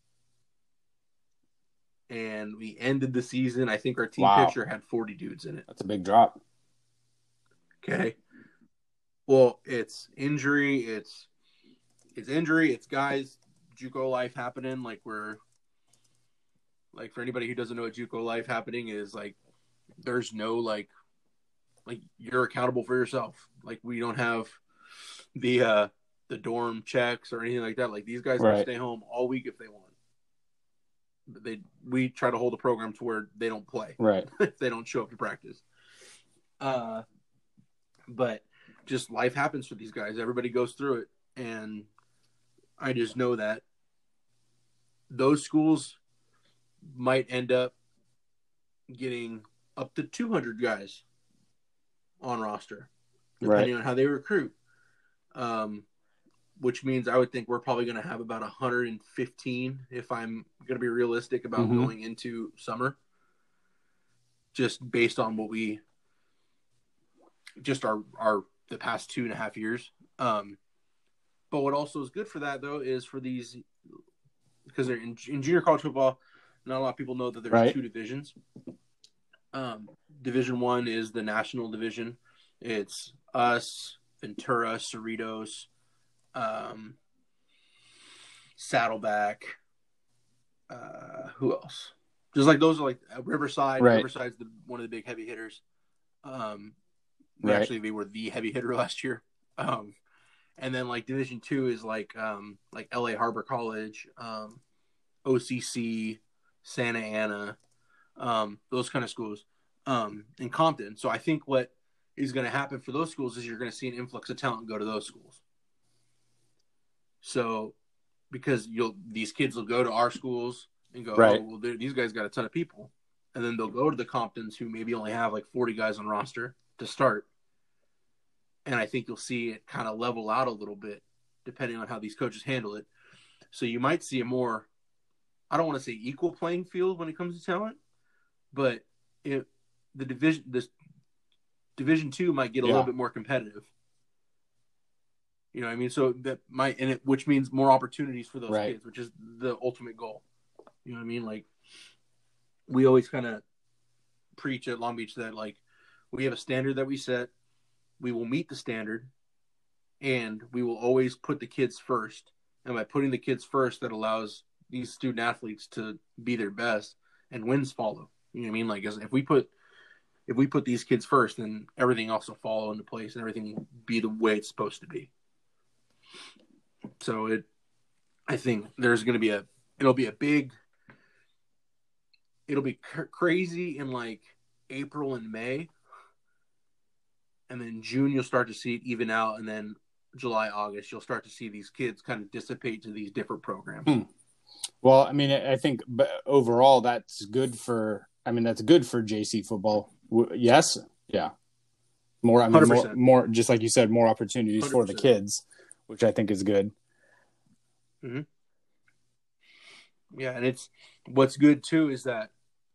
And we ended the season, I think our team wow. picture had forty dudes in it. That's a big drop. Okay. Well, it's injury, it's it's injury, it's guys, JUCO life happening, like we're like for anybody who doesn't know what JUCO life happening is, like there's no like like you're accountable for yourself. Like we don't have the uh the dorm checks or anything like that. Like these guys right. can stay home all week if they want. They we try to hold a program to where they don't play, right? If they don't show up to practice. Uh, but just life happens for these guys. Everybody goes through it, and I just know that those schools might end up getting up to two hundred guys on roster, depending right. on how they recruit. Um, which means I would think we're probably going to have about one hundred fifteen if I'm going to be realistic about mm-hmm. going into summer, just based on what we, just our, our, the past two and a half years. Um, but what also is good for that though, is for these, because they're in, in junior college football, not a lot of people know that there's right. two divisions. Um, division one is the national division. It's us, Ventura, Cerritos, um, Saddleback. Uh, who else? Just like those are like uh, Riverside. Right. Riverside's the, one of the big heavy hitters. Um, they right. actually they were the heavy hitter last year. Um, and then like Division Two is like um, like L A Harbor College, um, O C C, Santa Ana, um, those kind of schools, um, in Compton. So I think what is going to happen for those schools is you're going to see an influx of talent go to those schools. So, because you'll these kids will go to our schools and go, right. oh, well, these guys got a ton of people, and then they'll go to the Comptons who maybe only have like forty guys on roster to start, and I think you'll see it kind of level out a little bit depending on how these coaches handle it. So you might see a more, I don't want to say equal playing field when it comes to talent, but it the division this Division Two might get a yeah. little bit more competitive. You know what I mean? So that might, and it, which means more opportunities for those right. kids, which is the ultimate goal. You know what I mean? Like, we always kind of preach at Long Beach that, like, we have a standard that we set. We will meet the standard, and we will always put the kids first. And by putting the kids first, that allows these student athletes to be their best, and wins follow. You know what I mean? Like, if we put if we put these kids first, then everything else will follow into place, and everything will be the way it's supposed to be. So it, I think there's going to be a, it'll be a big, it'll be cr- crazy in like April and May. And then June, you'll start to see it even out. And then July, August, you'll start to see these kids kind of dissipate to these different programs. Hmm. Well, I mean, I think overall that's good for, I mean, that's good for J C football. Yes. Yeah. More, I mean, more, more, just like you said, more opportunities one hundred percent for the kids, which I think is good. Mm-hmm. Yeah, and it's what's good too is that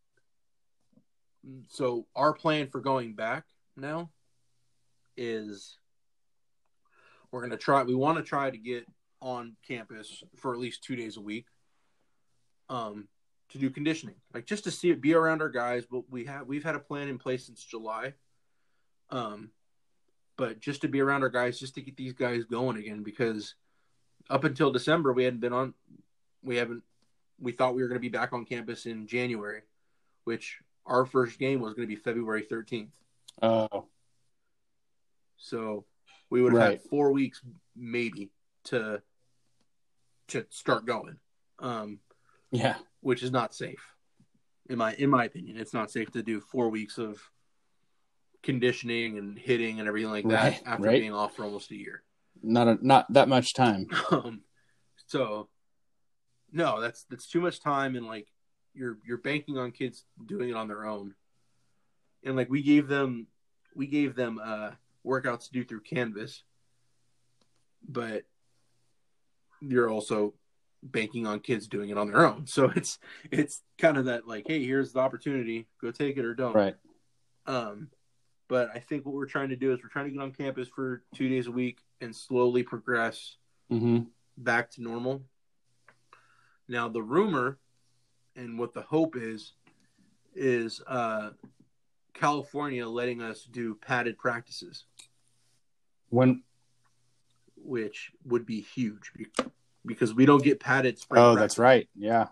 so our plan for going back now is we're going to try we want to try to get on campus for at least two days a week um to do conditioning, like just to see it, be around our guys. But we have we've had a plan in place since July, um but just to be around our guys, just to get these guys going again, because up until December, we hadn't been on, we haven't, we thought we were going to be back on campus in January, which our first game was going to be February thirteenth. Oh. So we would have right. had four weeks maybe to, to start going. Um, yeah. Which is not safe. In my, in my opinion, it's not safe to do four weeks of conditioning and hitting and everything like that right. after right. being off for almost a year. Not a, not that much time. Um, so no, that's that's too much time, and like you're you're banking on kids doing it on their own. And like we gave them we gave them uh, workouts to do through Canvas, but you're also banking on kids doing it on their own. So it's it's kind of that like, hey, here's the opportunity, go take it or don't. Right. Um, but I think what we're trying to do is we're trying to get on campus for two days a week and slowly progress mm-hmm. back to normal. Now, the rumor and what the hope is, is uh, California letting us do padded practices. When, which would be huge because we don't get padded spring Oh, practice. That's right. Yeah.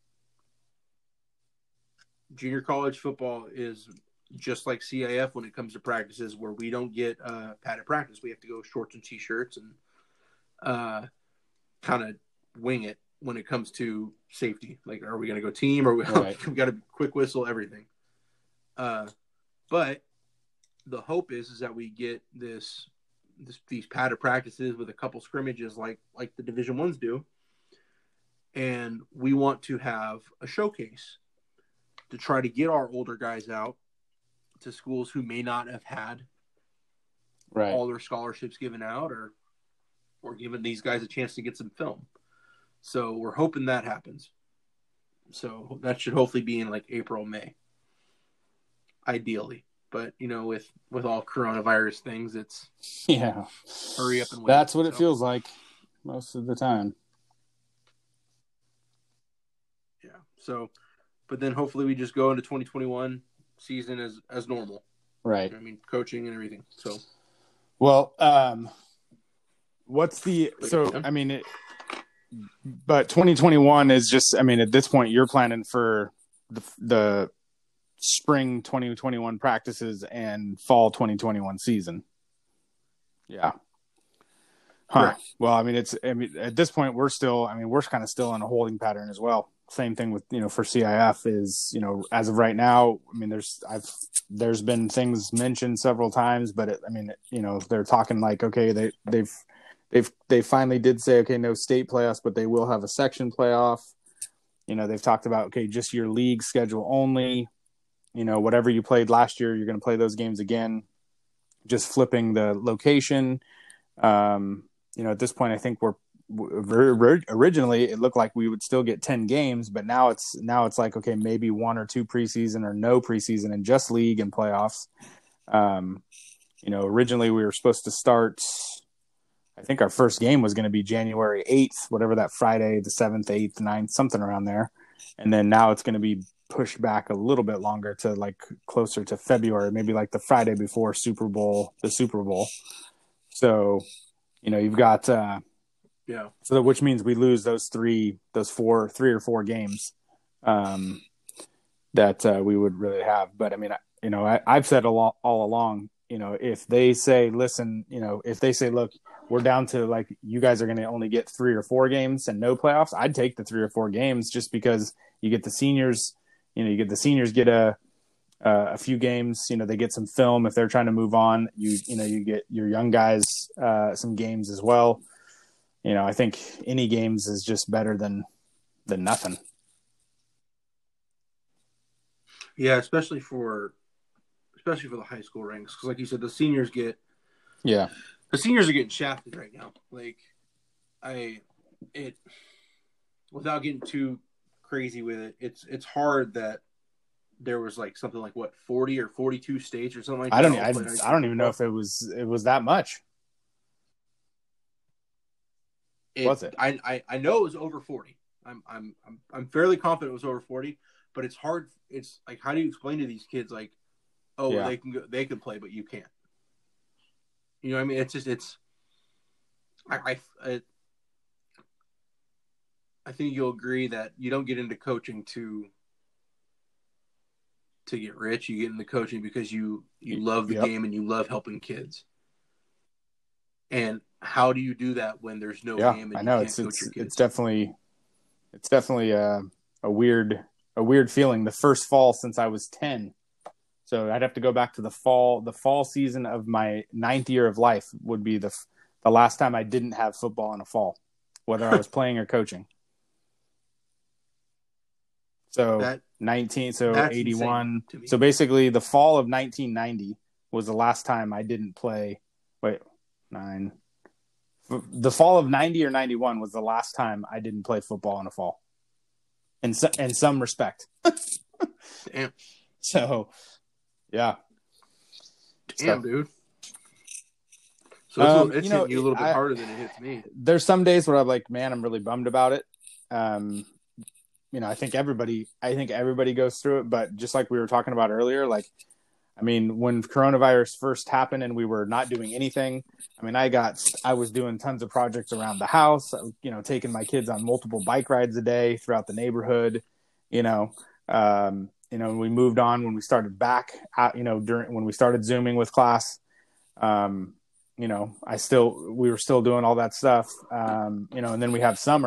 Junior college football is just like C I F when it comes to practices, where we don't get uh, padded practice. We have to go shorts and t-shirts and uh, kind of wing it. when it comes to safety. Like, are we going to go team or we, right. we got to quick whistle everything? Uh, but the hope is is that we get this, this these padded practices with a couple scrimmages like like the Division Ones do, and we want to have a showcase to try to get our older guys out to schools who may not have had right. all their scholarships given out or or giving these guys a chance to get some film. So we're hoping that happens. So that should hopefully be in like April, May, ideally. But, you know, with, with all coronavirus things, it's yeah, hurry up and wait. That's what it so. feels like most of the time. Yeah. So, but then hopefully we just go into twenty twenty-one season as, as normal. Right. I mean, coaching and everything. So, well, um, what's the, so, I mean, it, but twenty twenty-one is just, I mean, at this point you're planning for the, the spring twenty twenty-one practices and fall twenty twenty-one season. Yeah. Huh. Correct. Well, I mean, it's, I mean, at this point we're still, I mean, we're kind of still in a holding pattern as well. Same thing with, you know, for C I F is, you know, as of right now, I mean, there's, I've, there's been things mentioned several times, but it, I mean, you know, they're talking like, okay, they, they've, they've, they finally did say, okay, no state playoffs, but they will have a section playoff. You know, they've talked about, okay, just your league schedule only, you know, whatever you played last year, you're going to play those games again, just flipping the location. Um, you know, at this point, I think we're, originally it looked like we would still get ten games, but now it's now it's like, okay, maybe one or two preseason or no preseason and just league and playoffs. Um, you know, originally we were supposed to start, I think our first game was going to be January eighth, whatever that Friday, the seventh, eighth, ninth, something around there. And then now it's going to be pushed back a little bit longer to like closer to February, maybe like the Friday before Super Bowl, the Super Bowl. So, you know, you've got, uh, yeah. So that, which means we lose those three, those four, three or four games um, that uh, we would really have. But I mean, I, you know, I, I've said all, all along, you know, if they say, listen, you know, if they say, look, we're down to like, you guys are going to only get three or four games and no playoffs, I'd take the three or four games just because you get the seniors, you know, you get the seniors get a, uh, a few games, you know, they get some film if they're trying to move on. You, you know, you get your young guys uh, some games as well. You know, I think any games is just better than than nothing. Yeah, especially for especially for the high school ranks, because like you said, the seniors get yeah the seniors are getting shafted right now. Like I, it without getting too crazy with it, it's it's hard that there was like something like what forty or forty-two states or something like I that. don't I, I don't even know if it was it was that much. It, was it? I, I I know it was over forty. I'm I'm I'm I'm fairly confident it was over forty, but it's hard. It's like, how do you explain to these kids like, oh, yeah. they can go, they can play, but you can't. You know what I mean? It's just it's. I I I, I think you'll agree that you don't get into coaching to to get rich. You get into coaching because you you love the yep. game and you love helping kids. And how do you do that when there's no yeah, game and you I know can't it's coach it's your kids? it's definitely it's definitely a, a weird a weird feeling. The first fall since I was ten, so I'd have to go back to the fall the fall season of my ninth year of life would be the the last time I didn't have football in a fall, whether I was playing or coaching. So that, nineteen, so eighty-one. So me. basically, the fall of nineteen ninety was the last time I didn't play. Wait. Nine. The fall of ninety or ninety-one was the last time I didn't play football in a fall. In so, in some respect. Damn. So, yeah. Damn, so, dude. So it's, um, it's you know, hitting you a little bit I, harder than it hits me. There's some days where I'm like, man, I'm really bummed about it. Um, you know, I think everybody, I think everybody goes through it, but just like we were talking about earlier, like, I mean, when coronavirus first happened and we were not doing anything, I mean, I got, I was doing tons of projects around the house, you know, taking my kids on multiple bike rides a day throughout the neighborhood, you know, um, you know, we moved on when we started back out, you know, during, when we started Zooming with class, um, you know, I still, we were still doing all that stuff, um, you know, and then we have summer,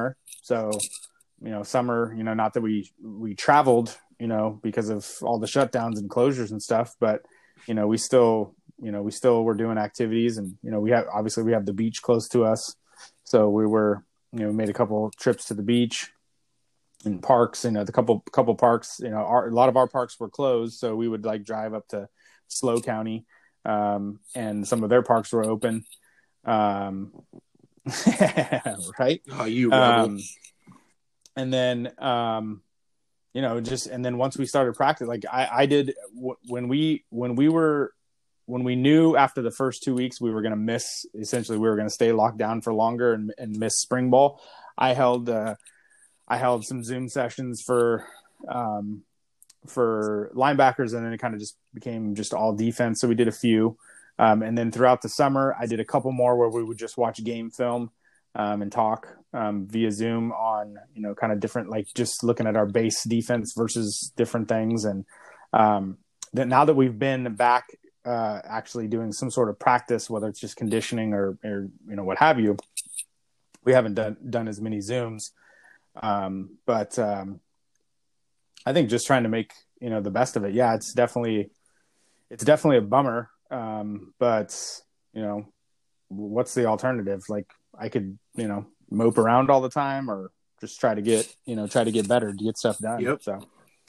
So, you know, summer, you know, not that we, we traveled, you know, because of all the shutdowns and closures and stuff, but, you know, we still, you know, we still were doing activities, and, you know, we have, obviously we have the beach close to us. So we were, you know, made a couple trips to the beach and parks, you know, the couple, couple parks, you know, our, a lot of our parks were closed. So we would like drive up to Slow County, um, and some of their parks were open. Um, right. Oh, you rebel. Um, and then, um, you know, just, and then once we started practice, like I, I did w- when we, when we were, when we knew after the first two weeks, we were going to miss, essentially we were going to stay locked down for longer and, and miss spring ball. I held, uh, I held some Zoom sessions for, um, for linebackers, and then it kind of just became just all defense. So we did a few. Um, and then throughout the summer, I did a couple more where we would just watch game film, um, and talk, um, via Zoom on, you know, kind of different, like just looking at our base defense versus different things. And, um, that now that we've been back, uh, actually doing some sort of practice, whether it's just conditioning or, or, you know, what have you, we haven't done, done as many Zooms. Um, but, um, I think just trying to make, you know, the best of it. Yeah, it's definitely, it's definitely a bummer. Um, but, you know, what's the alternative? Like I could, you know, mope around all the time, or just try to get, you know, try to get better, to get stuff done. Yep. So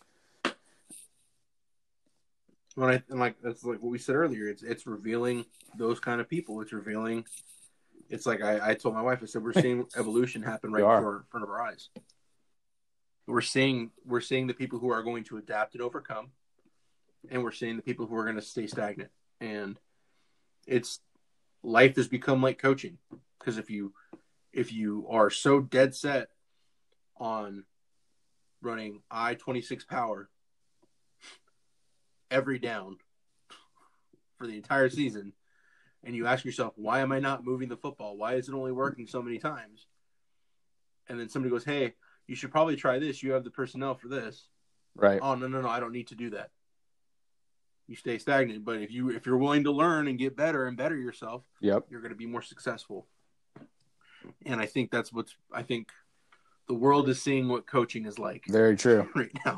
when I, and like, that's like what we said earlier, it's, it's revealing those kind of people. It's revealing, it's like, I, I told my wife, I said, we're seeing evolution happen right before, in front of our eyes. We're seeing, we're seeing the people who are going to adapt and overcome, and we're seeing the people who are going to stay stagnant. And it's, life has become like coaching, because if you, if you are so dead set on running I twenty-six power every down for the entire season, and you ask yourself, why am I not moving the football? Why is it only working so many times? And then somebody goes, hey, you should probably try this. You have the personnel for this. Right. Oh, no, no, no. I don't need to do that. You stay stagnant. But if you, if you're willing to learn and get better and better yourself, yep, you're going to be more successful. And I think that's what's, I think the world is seeing what coaching is like. Very true. Right now.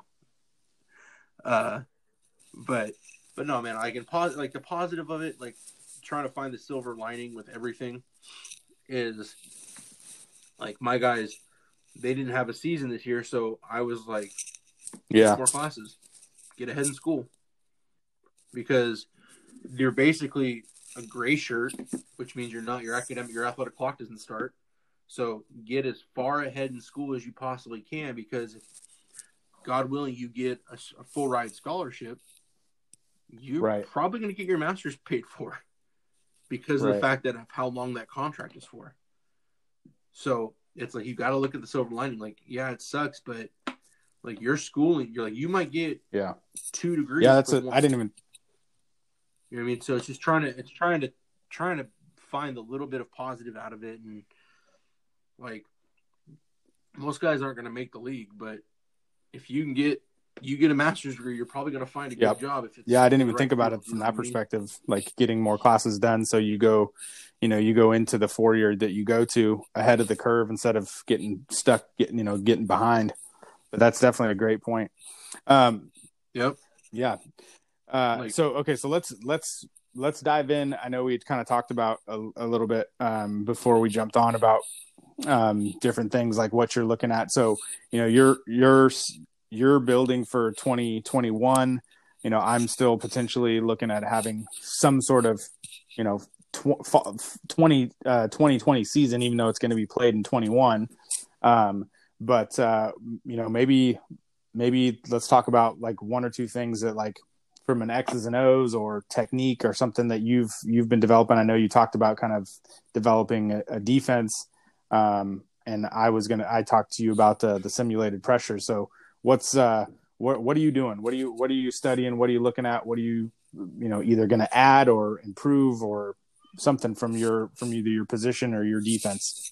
Uh, but, but no, man, I can pos- like the positive of it, like trying to find the silver lining with everything is like my guys, they didn't have a season this year. So I was like, yeah, more classes, get ahead in school, because you're basically a gray shirt, which means you're not, your academic, your athletic clock doesn't start. So get as far ahead in school as you possibly can, because if, God willing, you get a, a full ride scholarship, you're right. probably going to get your master's paid for, because of right. the fact that of how long that contract is for. So it's like, you got to look at the silver lining. Like, yeah, it sucks, but like your schooling, you're like, you might get yeah two degrees. Yeah, that's it. I didn't even. You know what I mean? So it's just trying to, it's trying to, trying to find a little bit of positive out of it. And like, most guys aren't going to make the league, but if you can get, you get a master's degree, you're probably going to find a Yep. good job. If it's yeah, I didn't even right think about field, it from you know that what I mean? perspective, like getting more classes done. So you go, you know, you go into the four year that you go to ahead of the curve instead of getting stuck, getting, you know, getting behind. But that's definitely a great point. Um, Yep. Yeah. Uh, Like- so, okay. So let's, let's, let's dive in. I know we had kind of talked about a, a little bit, um, before we jumped on about, um, different things like what you're looking at. So, you know, you're, you're, you're building for twenty twenty-one. You know, I'm still potentially looking at having some sort of, you know, tw- twenty, uh, twenty twenty season, even though it's going to be played in twenty-one. Um, but, uh, you know, maybe, maybe let's talk about like one or two things that like from an X's and O's or technique or something that you've, you've been developing. I know you talked about kind of developing a, a defense. Um, and I was going to, I talked to you about the, the simulated pressure. So what's, uh, what, what are you doing? What are you, what are you studying? What are you looking at? What are you, you know, either going to add or improve or something from your, from either your position or your defense?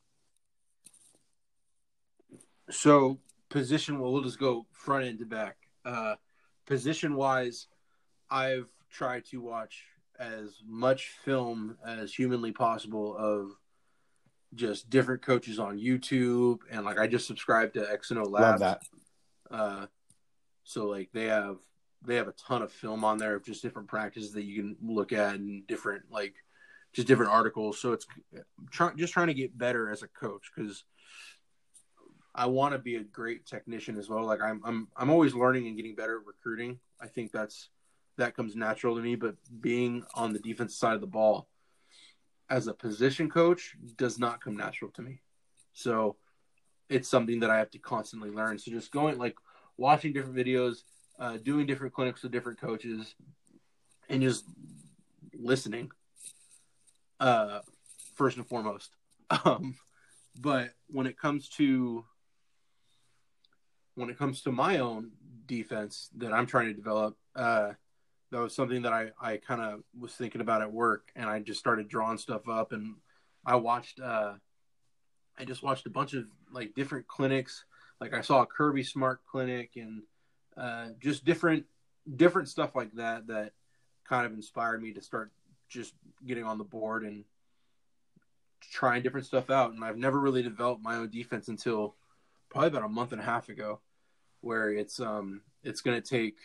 So position, well, we'll just go front end to back. Uh, position wise, I've tried to watch as much film as humanly possible of just different coaches on YouTube, and like I just subscribed to X and O Love Labs. that. Uh, so like they have they have a ton of film on there of just different practices that you can look at and different like just different articles. So it's try, just trying to get better as a coach because I want to be a great technician as well. Like I'm I'm I'm always learning and getting better at recruiting. I think that's that comes natural to me, but being on the defensive side of the ball as a position coach does not come natural to me. So it's something that I have to constantly learn. So just going like watching different videos, uh, doing different clinics with different coaches, and just listening, uh, first and foremost. Um, but when it comes to when it comes to my own defense that I'm trying to develop, uh, that was something that I, I kind of was thinking about at work, and I just started drawing stuff up, and I watched, uh, I just watched a bunch of like different clinics. Like I saw a Kirby Smart clinic and uh, just different, different stuff like that, that kind of inspired me to start just getting on the board and trying different stuff out. And I've never really developed my own defense until probably about a month and a half ago, where it's, um, it's going to take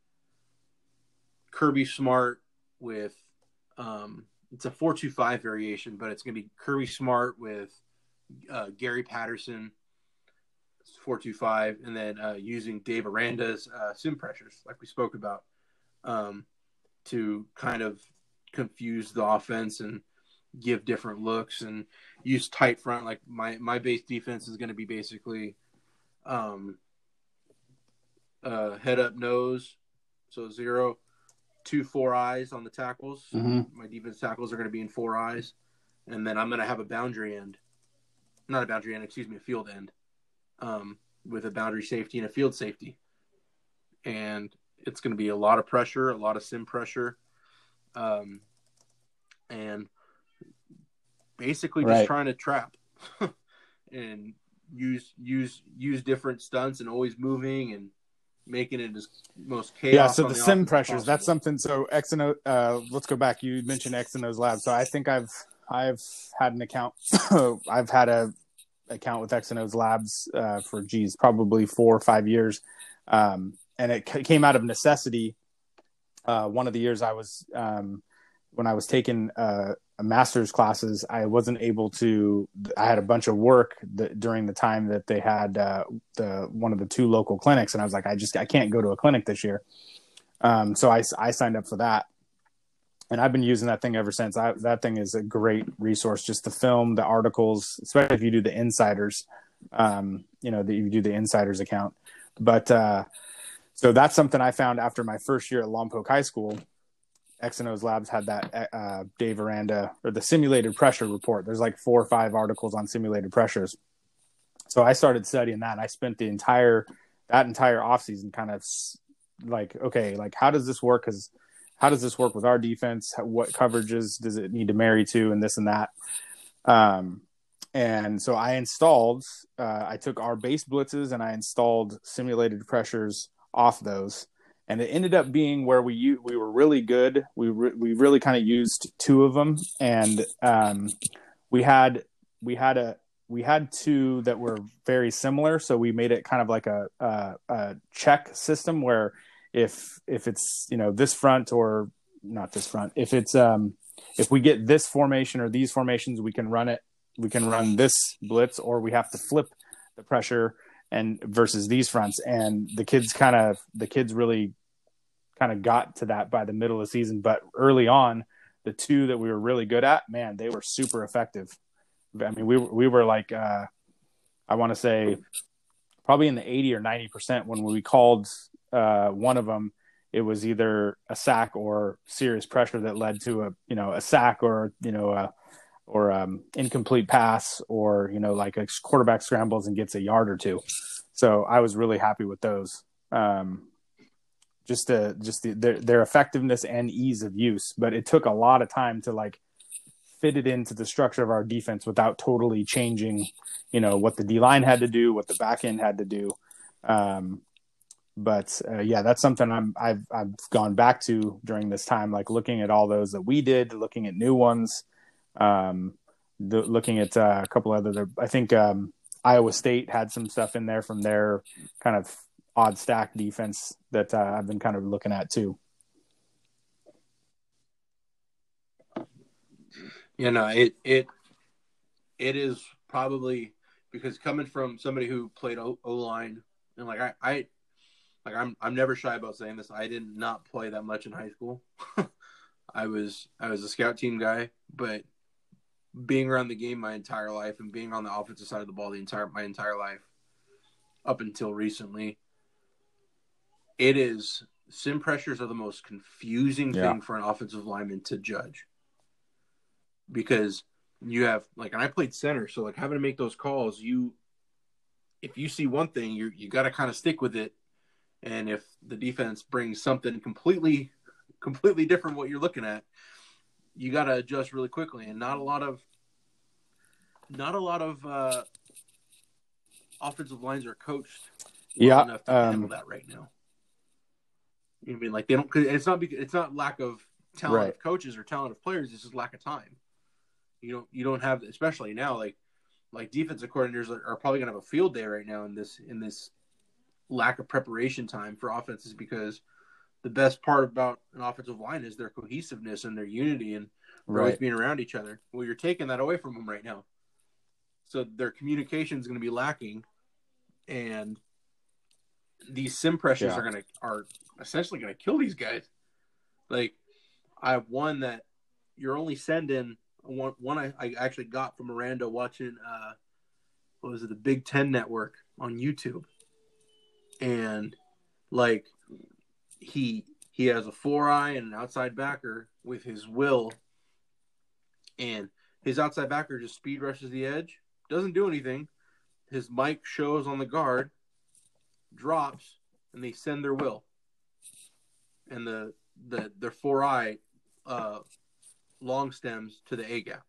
Kirby Smart with, um, it's a four two five variation, but it's going to be Kirby Smart with uh, Gary Patterson, four two five, and then uh, using Dave Aranda's uh, sim pressures, like we spoke about, um, to kind of confuse the offense and give different looks and use tight front. Like my, my base defense is going to be basically um, uh, head up nose, so zero, two, four eyes on the tackles. Mm-hmm. My defense tackles are going to be in four eyes, and then I'm going to have a boundary end, not a boundary end, excuse me, a field end, um, with a boundary safety and a field safety, and it's going to be a lot of pressure, a lot of sim pressure, um, and basically just Right. trying to trap and use use use different stunts and always moving and making it as most chaos. Yeah, so on the, the sim offense pressures, possible. that's something. So X and O, uh, let's go back. You mentioned X and O's Labs. So I think I've I've had an account. I've had a account with X and O's Labs uh, for geez, probably four or five years, um, and it c- came out of necessity. Uh, one of the years I was um, when I was taking uh, a master's classes, I wasn't able to. I had a bunch of work that, during the time that they had uh, the one of the two local clinics, and I was like, I just I can't go to a clinic this year. Um, so I, I signed up for that, and I've been using that thing ever since. I, that thing is a great resource, just the film, the articles, especially if you do the insiders. Um, you know, that you do the insiders account, but uh, so that's something I found after my first year at Lompoc High School. X and O's Labs had that uh, Dave Aranda or the simulated pressure report. There's like four or five articles on simulated pressures. So I started studying that, and I spent the entire that entire offseason kind of like, okay, like how does this work? Because how does this work with our defense? What coverages does it need to marry to, and this and that. Um, and so I installed. Uh, I took our base blitzes and I installed simulated pressures off those. And it ended up being where we we were really good. We re- we really kind of used two of them, and um, we had we had a we had two that were very similar. So we made it kind of like a, a, a check system where if if it's you know this front or not this front, if it's um, if we get this formation or these formations, we can run it. We can run this blitz, or we have to flip the pressure. And versus these fronts, and the kids kind of the kids really kind of got to that by the middle of the season. But early on, the two that we were really good at, man, they were super effective. I mean, we we were like, uh, I want to say, probably in the eighty or ninety percent when we called uh, one of them. It was either a sack or serious pressure that led to a you know a sack or you know a or um, incomplete pass, or, you know, like a quarterback scrambles and gets a yard or two. So I was really happy with those. Um, just to, just the, their, their effectiveness and ease of use. But it took a lot of time to like fit it into the structure of our defense without totally changing, you know, what the D line had to do, what the back end had to do. Um, but uh, yeah, that's something I'm, I've, I've gone back to during this time, like looking at all those that we did, looking at new ones. Um, the, looking at uh, a couple other, I think um, Iowa State had some stuff in there from their kind of odd stack defense that uh, I've been kind of looking at too. You know, it it it is probably because coming from somebody who played O line and like I, I like I'm I'm never shy about saying this. I did not play that much in high school. I was I was a scout team guy, but being around the game my entire life and being on the offensive side of the ball the entire my entire life up until recently, it is sim pressures are the most confusing yeah. thing for an offensive lineman to judge. Because you have like, and I played center, so like having to make those calls, you, if you see one thing, you you got to kind of stick with it, and if the defense brings something completely, completely different what you're looking at, you got to adjust really quickly. And not a lot of, not a lot of uh, offensive lines are coached well yeah, enough to um, handle that right now. You know what I mean? Like they don't. Cause it's not. It's not lack of talent right. of coaches or talent of players. It's just lack of time. You don't you don't have, especially now, like like defensive coordinators are, are probably gonna have a field day right now in this in this lack of preparation time for offenses, because the best part about an offensive line is their cohesiveness and their unity and right. always being around each other. Well, you're taking that away from them right now, so their communication is going to be lacking, and these sim pressures yeah. are gonna are essentially gonna kill these guys. Like I have one that you're only sending. One, one I, I actually got from Miranda watching, uh, what was it, the Big Ten Network on YouTube. And, like, he he has a four-eye and an outside backer with his will. And his outside backer just speed rushes the edge, doesn't do anything. His mic shows on the guard, drops, and they send their will. And the, the their four-eye uh long stems to the A gap.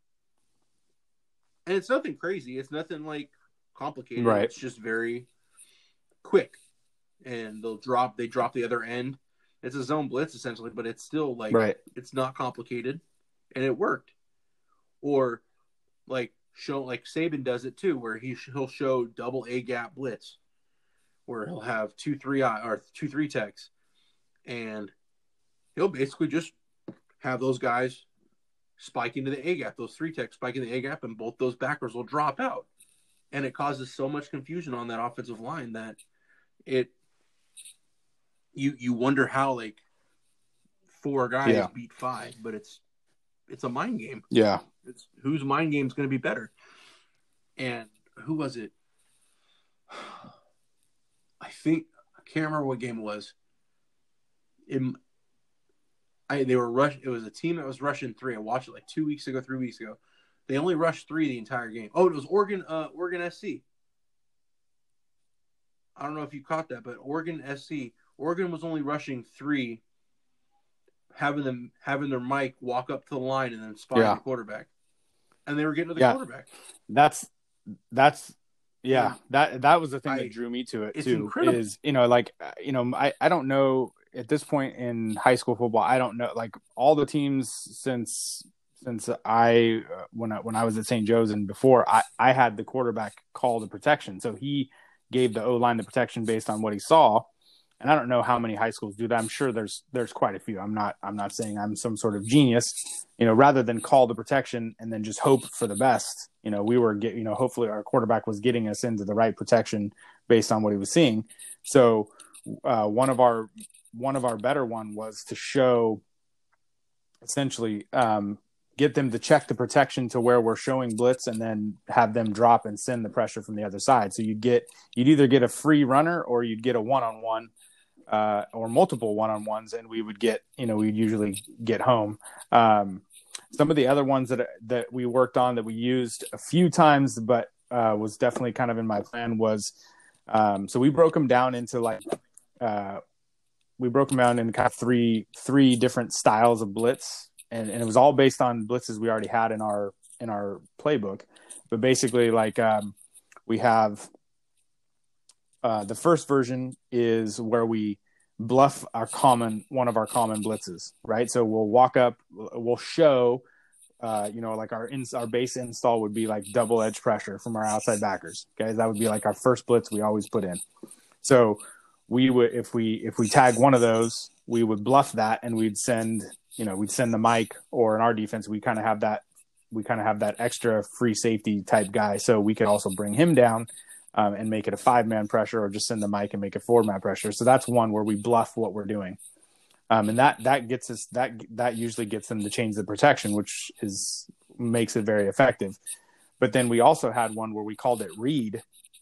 And it's nothing crazy. It's nothing like complicated. Right. It's just very quick. And they'll drop, they drop the other end. It's a zone blitz essentially, but it's still like, right. it's not complicated and it worked. Or like show, like Saban does it too, where he, he'll show double A gap blitz where he'll have two, three, or two, three techs, and he'll basically just have those guys spike into the A gap, those three techs spike in the A gap, and both those backers will drop out. And it causes so much confusion on that offensive line that it you you wonder how like four guys yeah. beat five, but it's it's a mind game. Yeah. It's whose mind game is going to be better. And who was it? I think I can't remember what game it was. It I they were rush. It was a team that was rushing three. I watched it like two weeks ago, three weeks ago. They only rushed three the entire game. Oh, it was Oregon, uh, Oregon S C. I don't know if you caught that, but Oregon S C, Oregon was only rushing three, having them having their mic walk up to the line and then spy yeah. the quarterback, and they were getting to the yeah. quarterback. That's that's yeah. And that that was the thing I, that drew me to it it's too. Incredible. Is you know like you know I I don't know. At this point in high school football, I don't know, like all the teams since since I uh, when I when I was at Saint Joe's and before, I, I had the quarterback call the protection, so he gave the O line the protection based on what he saw. And I don't know how many high schools do that. I'm sure there's there's quite a few. I'm not I'm not saying I'm some sort of genius, you know. Rather than call the protection and then just hope for the best, you know, we were get you know hopefully our quarterback was getting us into the right protection based on what he was seeing. So uh, one of our One of our better one was to show, essentially, um, get them to check the protection to where we're showing blitz, and then have them drop and send the pressure from the other side. So you'd get you'd either get a free runner or you'd get a one on one, or multiple one on ones, and we would get you know we'd usually get home. Um, some of the other ones that that we worked on that we used a few times, but uh, was definitely kind of in my plan was, um, so we broke them down into like. Uh, we broke them down in kind of three three different styles of blitz, and, and it was all based on blitzes we already had in our in our playbook. But basically, like um, we have uh, the first version is where we bluff our common one of our common blitzes, right? So we'll walk up, we'll show uh, you know, like our ins- our base install would be like double edge pressure from our outside backers. Okay, that would be like our first blitz we always put in. So we would, if we if we tag one of those, we would bluff that, and we'd send, you know, we'd send the Mike, or in our defense, we kind of have that we kind of have that extra free safety type guy, so we could also bring him down um, and make it a five man pressure, or just send the Mike and make it four man pressure. So that's one where we bluff what we're doing. Um, and that, that gets us that, that usually gets them to change the protection, which is, makes it very effective. But then we also had one where we called it read.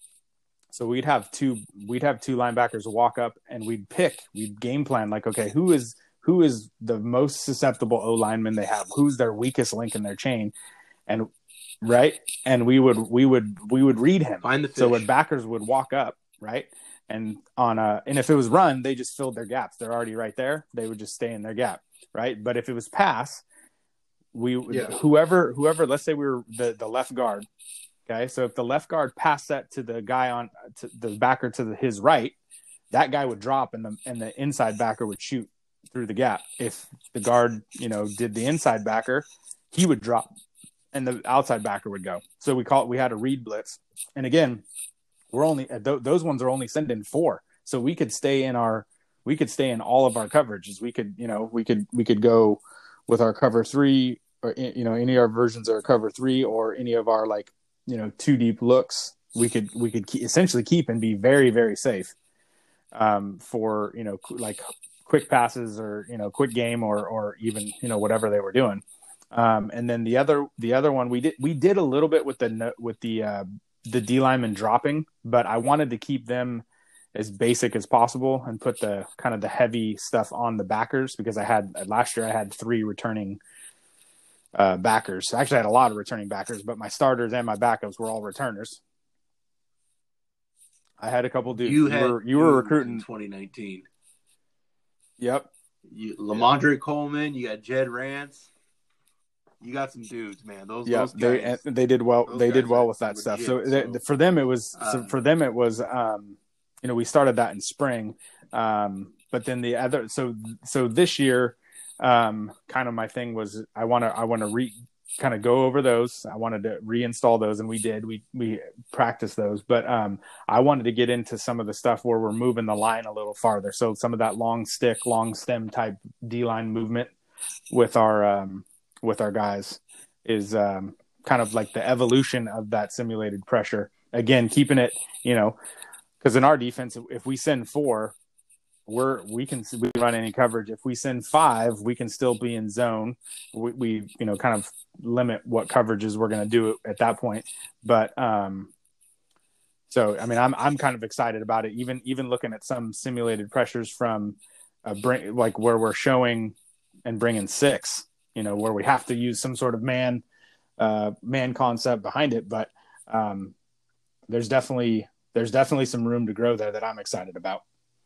So we'd have two, we'd have two linebackers walk up, and we'd pick, we'd game plan like, okay, who is, who is the most susceptible O lineman they have? Who's their weakest link in their chain? And right. And we would, we would, we would read him. Find the fish. So when backers would walk up, right. And on a, and if it was run, they just filled their gaps. They're already right there. They would just stay in their gap, right? But if it was pass, we yeah. whoever whoever let's say we were the, the left guard, okay. So if the left guard passed that to the guy on to the backer to the, his right, that guy would drop, and the and the inside backer would shoot through the gap. If the guard, you know, did the inside backer, he would drop, and the outside backer would go. So we call it, we had a read blitz, and again. We're only those ones are only sending four, so we could stay in our we could stay in all of our coverages. We could, you know, we could we could go with our cover three, or you know, any of our versions of our cover three, or any of our, like, you know, two deep looks. We could we could keep, essentially keep and be very very safe um, for, you know, like quick passes, or, you know, quick game, or or even, you know, whatever they were doing. Um, and then the other the other one we did we did a little bit with the with the uh, the D lineman dropping, but I wanted to keep them as basic as possible and put the kind of the heavy stuff on the backers, because I had last year I had three returning uh, backers. I actually had a lot of returning backers, but my starters and my backups were all returners. I had a couple dudes. You, you had were you were recruiting in twenty nineteen. Yep. You, Lamondre yep. Coleman. You got Jed Rance. You got some dudes, man. Those, yeah, those guys, they they did well. They did well with that legit, stuff. So, so they, for them, it was uh, so for them it was um, you know, we started that in spring, um, but then the other so so this year, um, kind of my thing was I want to I want to re kind of go over those. I wanted to reinstall those, and we did. We we practiced those, but um, I wanted to get into some of the stuff where we're moving the line a little farther. So some of that long stick, long stem type D line movement with our um, with our guys is um, kind of like the evolution of that simulated pressure. Again, keeping it, you know, because in our defense, if we send four, we're we can we can run any coverage. If we send five, we can still be in zone. We, we you know, kind of limit what coverages we're going to do at that point. But um, so I mean, I'm I'm kind of excited about it. Even even looking at some simulated pressures from a bring, like where we're showing and bringing six. You know, where we have to use some sort of man, uh, man concept behind it, but um, there's definitely there's definitely some room to grow there that I'm excited about.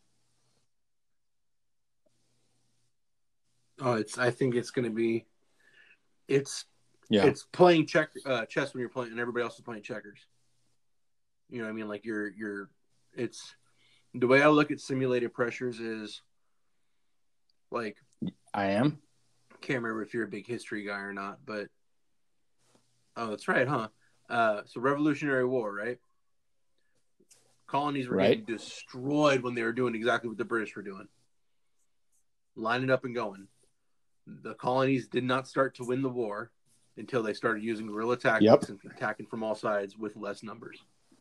Oh, it's I think it's going to be, it's yeah, it's playing check uh, chess when you're playing and everybody else is playing checkers. You know what I mean? Like you're you're, it's the way I look at simulated pressures is like I am. Can't remember if you're a big history guy or not, but oh, that's right, huh? Uh, so Revolutionary War, right? Colonies were right. getting destroyed when they were doing exactly what the British were doing, lining up and going. The colonies did not start to win the war until they started using guerrilla tactics yep. and attacking from all sides with less numbers.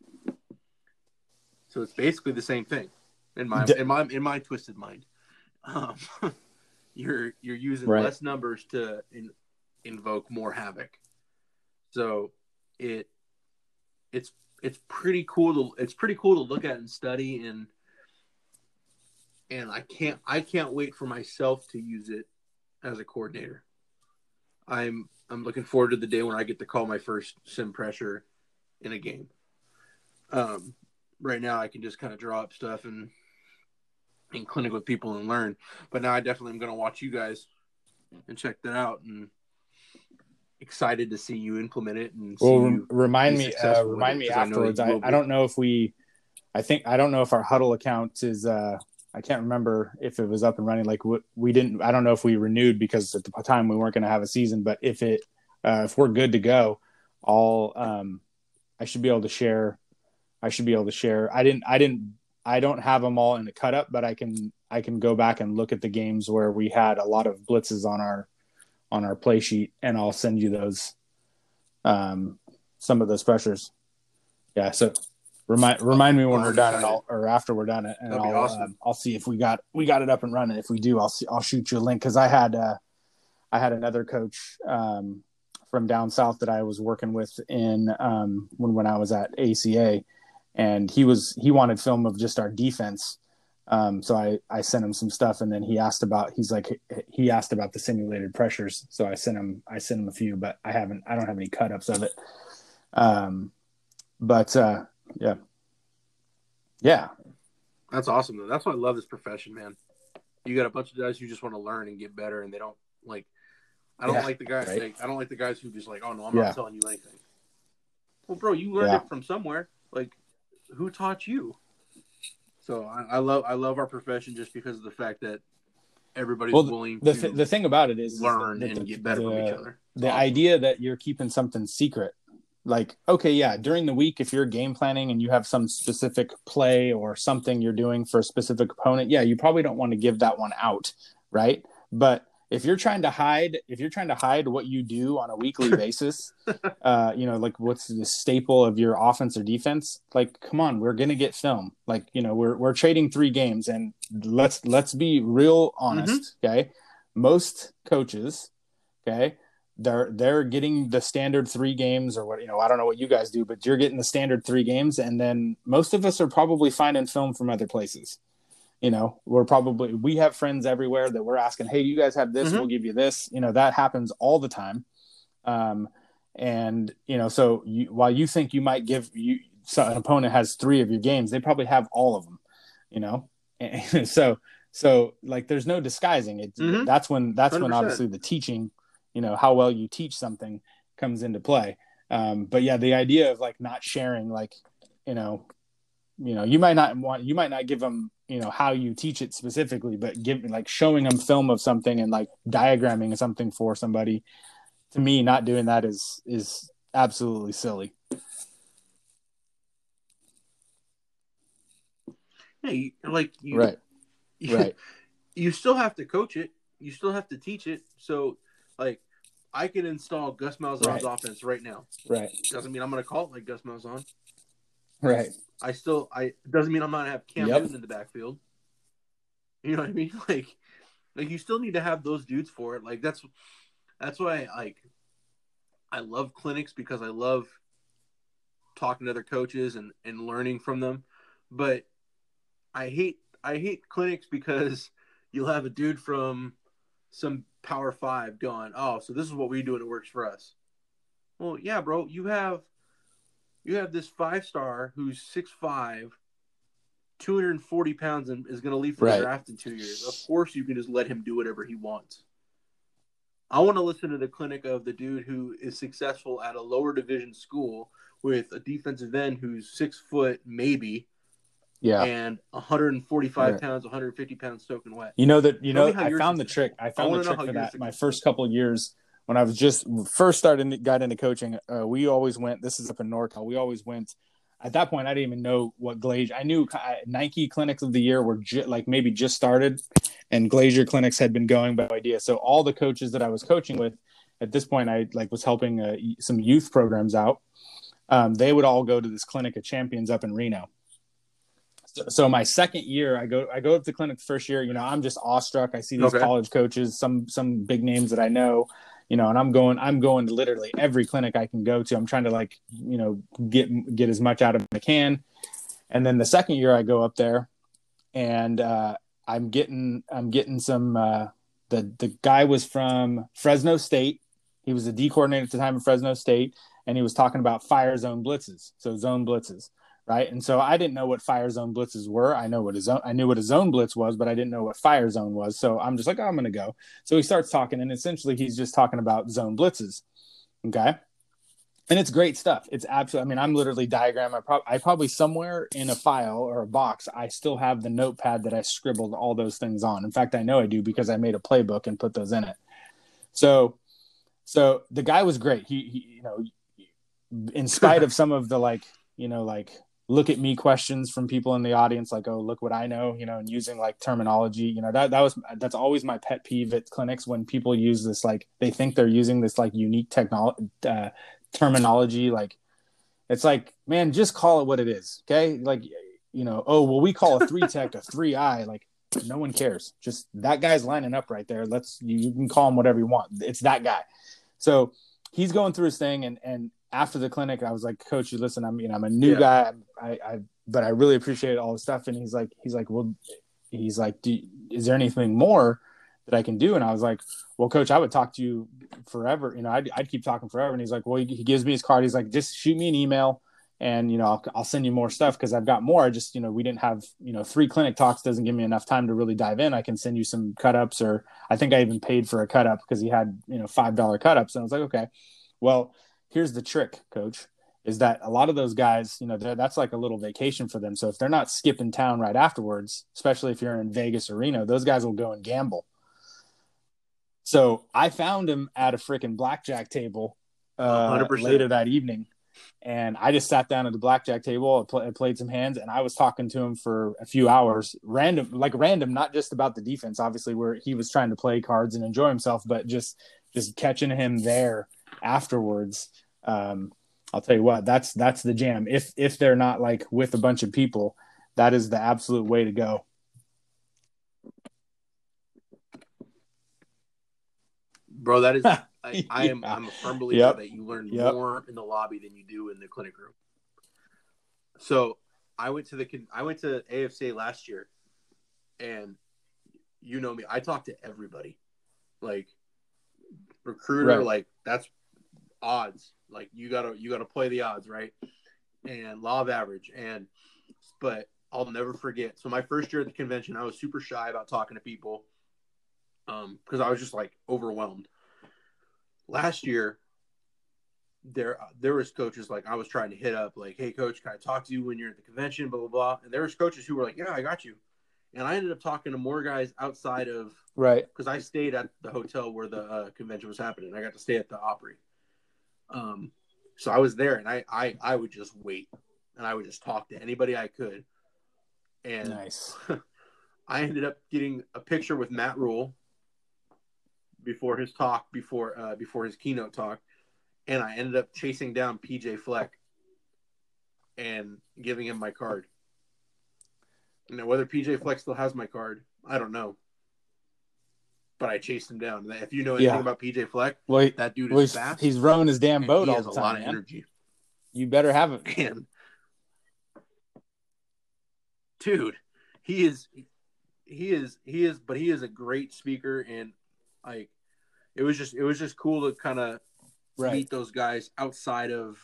So it's basically the same thing in my D- in my in my twisted mind. Um, You're you're using right. less numbers to in, invoke more havoc, so it it's it's pretty cool to it's pretty cool to look at and study, and and I can't I can't wait for myself to use it as a coordinator. I'm I'm looking forward to the day when I get to call my first sim pressure in a game. Um, right now I can just kind of draw up stuff and. in clinic with people and learn, but now I definitely am going to watch you guys and check that out, and excited to see you implement it. And well, see you remind me, uh, remind me afterwards. I, I, I don't know if we, I think I don't know if our Huddle account is. Uh, I can't remember if it was up and running. Like we, we didn't. I don't know if we renewed because at the time we weren't going to have a season. But if it uh, if we're good to go, I'll um, I should be able to share. I should be able to share. I didn't. I didn't. I don't have them all in a cut up, but I can. I can go back and look at the games where we had a lot of blitzes on our on our play sheet, and I'll send you those. Um, some of those pressures. Yeah. So remind remind me when we're done, and I'll, or after we're done, and That'd be I'll awesome. um, I'll see if we got we got it up and running. If we do, I'll see, I'll shoot you a link because I had uh, I had another coach um, from down south that I was working with in um, when when I was at A C A, and he was he wanted film of just our defense. Um, so I, I sent him some stuff, and then he asked about, he's like, he asked about the simulated pressures. So I sent him, I sent him a few, but I haven't, I don't have any cut ups of it. Um, but, uh, yeah. Yeah. That's awesome though. That's why I love this profession, man. You got a bunch of guys who just want to learn and get better, and they don't like, I don't Yeah, like the guys, right. like, I don't like the guys who just like, oh no, I'm Yeah. not telling you anything. Well, bro, you learned Yeah. it from somewhere. Like, who taught you? So I, I love I love our profession just because of the fact that everybody's Well, willing the, to th- the thing about it is learn that and the, get better the, from each other. It's the awesome. idea that you're keeping something secret, like, okay, yeah, during the week, if you're game planning and you have some specific play or something you're doing for a specific opponent, yeah, you probably don't want to give that one out, right? But if you're trying to hide, if you're trying to hide what you do on a weekly basis, uh, you know, like what's the staple of your offense or defense? Like, come on, we're gonna get film. Like, you know, we're we're trading three games, and let's let's be real honest, Mm-hmm. okay? Most coaches, okay, they're they're getting the standard three games, or what, you know, I don't know what you guys do, but you're getting the standard three games, and then most of us are probably finding film from other places. You know, we're probably, we have friends everywhere that we're asking, hey, you guys have this, Mm-hmm. we'll give you this. You know, that happens all the time. Um, and, you know, so you, while you think you might give you, so an opponent has three of your games, they probably have all of them, you know? And so, so like, there's no disguising it. Mm-hmm. That's when, that's one hundred percent. when obviously the teaching, you know, how well you teach something comes into play. Um, but yeah, the idea of like not sharing, like, you know, you know, you might not want, you might not give them, you know, how you teach it specifically, but give like showing them film of something and like diagramming something for somebody. To me, not doing that is, is absolutely silly. Yeah, you, like you, Right. You, Right. You still have to coach it. You still have to teach it. So, like, I can install Gus Malzahn's Right. offense right now. Right. Doesn't mean I'm going to call it like Gus Malzahn. Right. I still, I doesn't mean I'm not going to have Cam Yep. Newton in the backfield. You know what I mean? Like, like you still need to have those dudes for it. Like that's, that's why I like, I love clinics because I love talking to other coaches and, and learning from them. But I hate, I hate clinics because you'll have a dude from some Power Five going, oh, so this is what we do and it works for us. Well, yeah, bro, you have you have this five star who's six five, two hundred forty pounds, and is going to leave for Right. the draft in two years. Of course, you can just let him do whatever he wants. I want to listen to the clinic of the dude who is successful at a lower division school with a defensive end who's six foot maybe. Yeah. And one hundred forty-five Right. pounds, one hundred fifty pounds soaking wet. You know that, you Tell know, me how I you're found the successful. trick. I I found wanna the know trick how for you're that. My successful. first couple of years when I was just first starting to got into coaching, uh, we always went, this is up in NorCal. We always went, at that point, I didn't even know what Glazier, I knew I, Nike clinics of the year were ju- like maybe just started, and Glazier clinics had been going by idea. So all the coaches that I was coaching with at this point, I like was helping uh, some youth programs out. Um, they would all go to this clinic of champions up in Reno. So, so my second year, I go I go up to clinic the first year. You know, I'm just awestruck. I see these Okay. college coaches, some some big names that I know. You know, and I'm going I'm going to literally every clinic I can go to. I'm trying to like you know get get as much out of it as I can. And then the second year, I go up there, and uh, I'm getting I'm getting some. Uh, the the guy was from Fresno State. He was the D coordinator at the time of Fresno State, and he was talking about fire zone blitzes, so zone blitzes, right? And so I didn't know what fire zone blitzes were. I know what a zone, I knew what a zone blitz was, but I didn't know what fire zone was. So I'm just like, oh, I'm going to go. So he starts talking, and essentially he's just talking about zone blitzes, okay? And it's great stuff. It's absolutely, I mean, I'm literally diagram. I, pro- I probably somewhere in a file or a box, I still have the notepad that I scribbled all those things on. In fact, I know I do because I made a playbook and put those in it. So So the guy was great. He, he you know, in spite of some of the like, you know, like look at me questions from people in the audience, like, oh, look what I know, you know, and using like terminology, you know, that, that was, that's always my pet peeve at clinics when people use this, like, they think they're using this like unique technology, uh, terminology. Like, it's like, man, just call it what it is. Okay. Like, you know, oh, well, we call a three tech a three eye. Like, no one cares. Just that guy's lining up right there. Let's, you, you can call him whatever you want. It's that guy. So he's going through his thing. And, and after the clinic, I was like, Coach, you listen, I'm, you know, I'm a new yeah. guy. I, I, but I really appreciate all the stuff. And he's like, he's like, well, he's like, do, is there anything more that I can do? And I was like, well, Coach, I would talk to you forever. You know, I'd, I'd keep talking forever. And he's like, well, he, he gives me his card. He's like, just shoot me an email and, you know, I'll, I'll send you more stuff. Cause I've got more. I just, you know, we didn't have, you know, three clinic talks doesn't give me enough time to really dive in. I can send you some cut ups, or I think I even paid for a cut up because he had, you know, five dollars cut ups. And I was like, okay, well, here's the trick, Coach, is that a lot of those guys, you know, that's like a little vacation for them. So if they're not skipping town right afterwards, especially if you're in Vegas or Reno, those guys will go and gamble. So I found him at a freaking blackjack table uh, later that evening. And I just sat down at the blackjack table. I, play, I played some hands, and I was talking to him for a few hours, random, like random, not just about the defense, obviously, where he was trying to play cards and enjoy himself, but just, just catching him there afterwards. Um, I'll tell you what, that's, that's the jam. If, if they're not like with a bunch of people, that is the absolute way to go. Bro, that is, I, I am, yeah. I'm a firm believer yep. that you learn yep. more in the lobby than you do in the clinic room. So I went to the, I went to A F C A last year, and you know me, I talk to everybody, like recruiter, right. like that's odds. Like you gotta, you gotta play the odds, right? And law of average. And, but I'll never forget. So my first year at the convention, I was super shy about talking to people. Um, because I was just like overwhelmed. Last year, there there was coaches like I was trying to hit up, like, hey coach, can I talk to you when you're at the convention, blah blah blah. And there was coaches who were like, yeah, I got you. And I ended up talking to more guys outside of right because I stayed at the hotel where the uh, convention was happening. I got to stay at the Opry. Um, so I was there, and I I I would just wait, and I would just talk to anybody I could. And nice. I ended up getting a picture with Matt Rule before his talk, before uh, before his keynote talk, and I ended up chasing down P J Fleck and giving him my card. Now, whether P J Fleck still has my card, I don't know. But I chased him down. If you know anything yeah. about P J Fleck, well, he, that dude is well, he's, fast. He's rowing his damn boat he all has the a time, lot of man. energy. You better have it. Man. Dude, he is he is he is but he is a great speaker, and like it was just it was just cool to kind of right. meet those guys outside of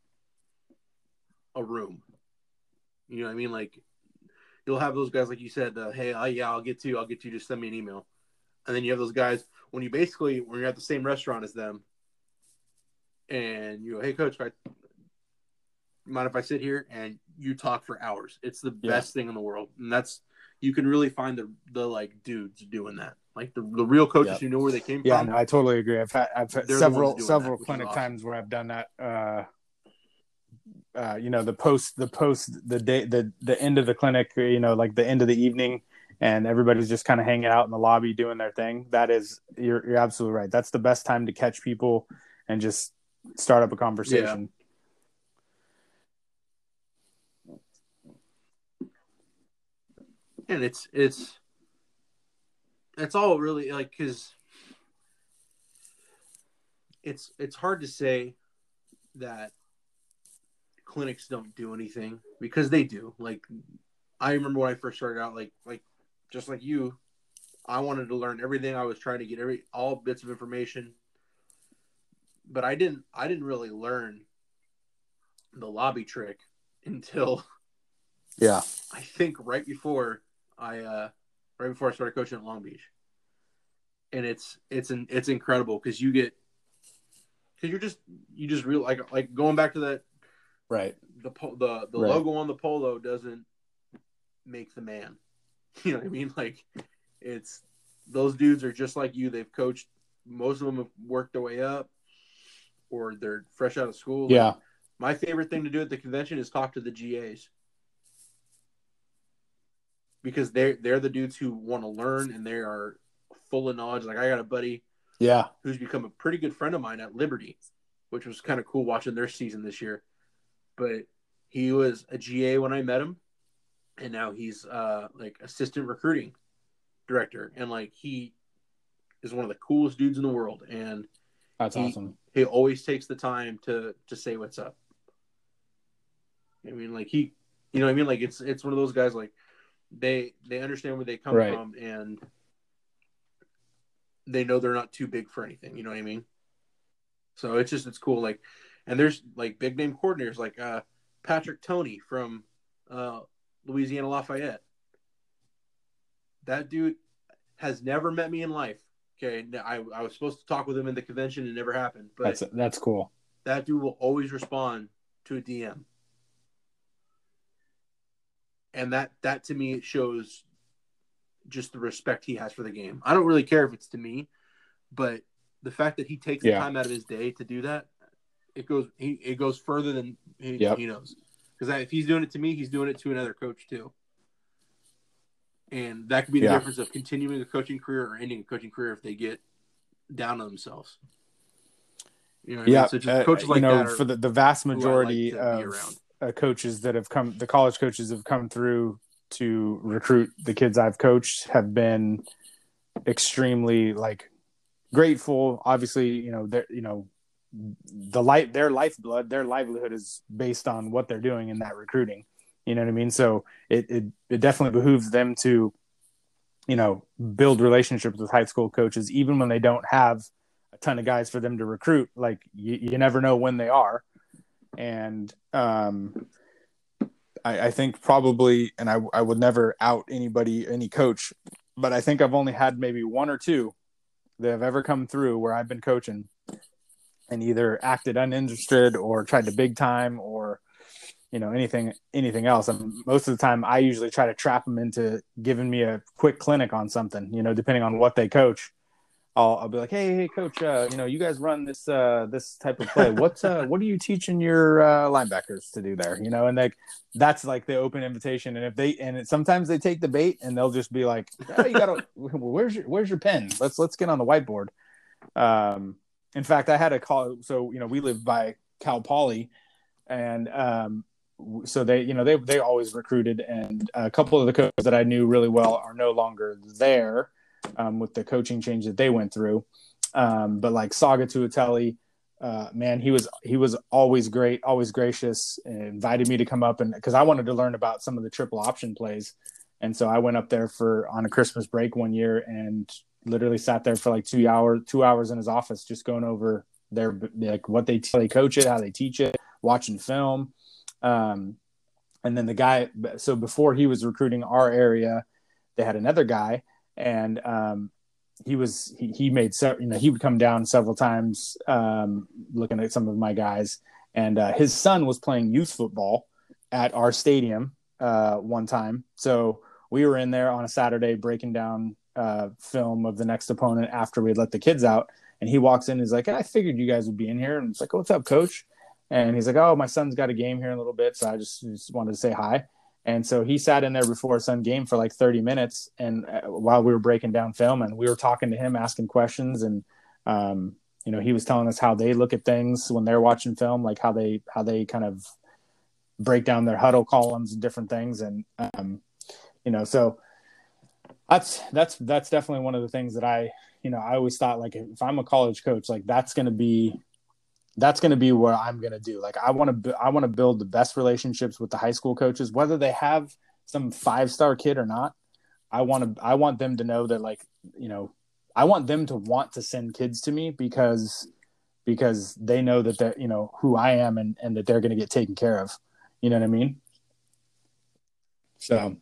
a room. You know what I mean? Like you'll have those guys, like you said, uh, hey, uh, yeah, I'll get to you. I'll get to you. Just send me an email. And then you have those guys when you basically when you're at the same restaurant as them, and you go, hey, coach, I, you mind if I sit here? And you talk for hours. It's the yeah. best thing in the world, and that's you can really find the the like dudes doing that. Like the, the real coaches yep. who know where they came yeah, from. Yeah, no, I totally agree. I've had, I've had several several that, clinic awesome. times where I've done that. Uh, uh, you know, the post, the post, the day, the the end of the clinic. You know, like the end of the evening, and everybody's just kind of hanging out in the lobby doing their thing. That is, you're you're absolutely right. That's the best time to catch people and just start up a conversation. Yeah. And it's it's. It's all really like because it's it's hard to say that clinics don't do anything because they do. Like I remember when I first started out, like like just like you, I wanted to learn everything. I was trying to get every all bits of information, but I didn't I didn't really learn the lobby trick until yeah I think right before I. uh Right before I started coaching at Long Beach, and it's it's an it's incredible because you get because you're just you just real like like going back to that right the the the right. logo on the polo doesn't make the man, you know what I mean? Like it's those dudes are just like you. They've coached most of them have worked their way up, or they're fresh out of school. Yeah. Like, my favorite thing to do at the convention is talk to the G As. Because they're, they're the dudes who want to learn, and they are full of knowledge. Like, I got a buddy yeah. who's become a pretty good friend of mine at Liberty, which was kind of cool watching their season this year. But he was a G A when I met him, and now he's uh, like assistant recruiting director. And, like, he is one of the coolest dudes in the world. And that's he, awesome. He always takes the time to, to say what's up. I mean, like, he, you know what I mean? Like, it's, it's one of those guys, like, They they understand where they come right. from, and they know they're not too big for anything. You know what I mean? So it's just it's cool. Like, and there's like big name coordinators like uh, Patrick Toney from uh, Louisiana Lafayette. That dude has never met me in life. Okay, I I was supposed to talk with him in the convention, and it never happened. But that's that's cool. That dude will always respond to a D M. And that, that to me, it shows just the respect he has for the game. I don't really care if it's to me, but the fact that he takes yeah. the time out of his day to do that, it goes he it goes further than he, yep. he knows. Because if he's doing it to me, he's doing it to another coach too. And that could be the yeah. difference of continuing a coaching career or ending a coaching career if they get down on themselves. You know what yeah. I mean? So just coaches uh, like you know, that for the, the vast majority like of uh, coaches that have come, the college coaches have come through to recruit the kids I've coached have been extremely like grateful. Obviously, you know, they're, you know, the life, their lifeblood, their livelihood is based on what they're doing in that recruiting. You know what I mean? So it, it, it definitely behooves them to, you know, build relationships with high school coaches, even when they don't have a ton of guys for them to recruit. Like you, you never know when they are. And, um, I, I think probably, and I, I would never out anybody, any coach, but I think I've only had maybe one or two that have ever come through where I've been coaching and either acted uninterested or tried to big time or, you know, anything, anything else. And most of the time I usually try to trap them into giving me a quick clinic on something, you know, depending on what they coach. I'll, I'll be like, hey, hey, coach, uh, you know, you guys run this uh, this type of play. What's uh, what are you teaching your uh, linebackers to do there? You know, and like that's like the open invitation. And if they and it, sometimes they take the bait and they'll just be like, oh, you gotta, where's your where's your pen? Let's let's get on the whiteboard. Um, in fact, I had a call. So you know, we live by Cal Poly, and um, so they you know they they always recruited, and a couple of the coaches that I knew really well are no longer there. Um, with the coaching change that they went through. Um, but like Saga Tuatelli, uh, man, he was, he was always great, always gracious, and invited me to come up and cause I wanted to learn about some of the triple option plays. And so I went up there for on a Christmas break one year and literally sat there for like two hours, two hours in his office, just going over their, like what they, they coach it, how they teach it, watching film. Um, and then the guy, so before he was recruiting our area, they had another guy. And um, he was he, he made several, you know, he would come down several times um, looking at some of my guys. And uh, his son was playing youth football at our stadium uh, one time. So we were in there on a Saturday breaking down uh, film of the next opponent after we had let the kids out. And he walks in, he's like, I figured you guys would be in here. And it's like, oh, what's up, coach? And he's like, oh, my son's got a game here in a little bit. So I just, just wanted to say hi. And so he sat in there before his son game for like thirty minutes. And while we were breaking down film and we were talking to him, asking questions. And, um, you know, he was telling us how they look at things when they're watching film, like how they, how they kind of break down their huddle columns and different things. And, um, you know, so that's, that's, that's definitely one of the things that I, you know, I always thought like, if I'm a college coach, like that's going to be, that's going to be what I'm going to do. Like, I want to, I want to build the best relationships with the high school coaches, whether they have some five-star kid or not. I want to, I want them to know that, like, you know, I want them to want to send kids to me because, because they know that they're, you know, who I am and, and that they're going to get taken care of. You know what I mean? So. one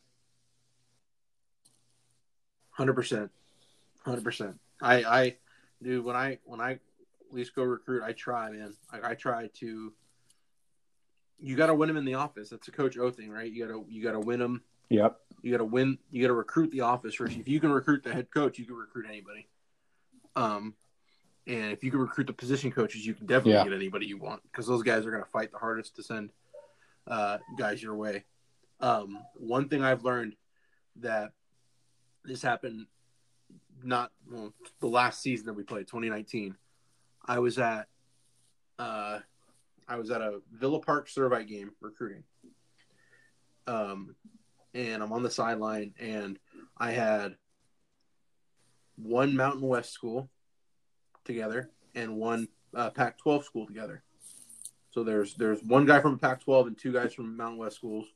hundred percent. one hundred percent. I, I, dude, when I, when I, at least go recruit, I try, man. I, I try to. You got to win them in the office. That's a Coach O thing, right? You got to you got to win them. Yep. You got to win. You got to recruit the office first. If you can recruit the head coach, you can recruit anybody. Um, And if you can recruit the position coaches, you can definitely Yeah. get anybody you want because those guys are going to fight the hardest to send uh, guys your way. Um, one thing I've learned that this happened not well, the last season that we played, twenty nineteen. I was at uh, I was at a Villa Park Servite game recruiting. Um, and I'm on the sideline, and I had one Mountain West school together and one uh, Pac twelve school together. So there's there's one guy from Pac twelve and two guys from Mountain West schools.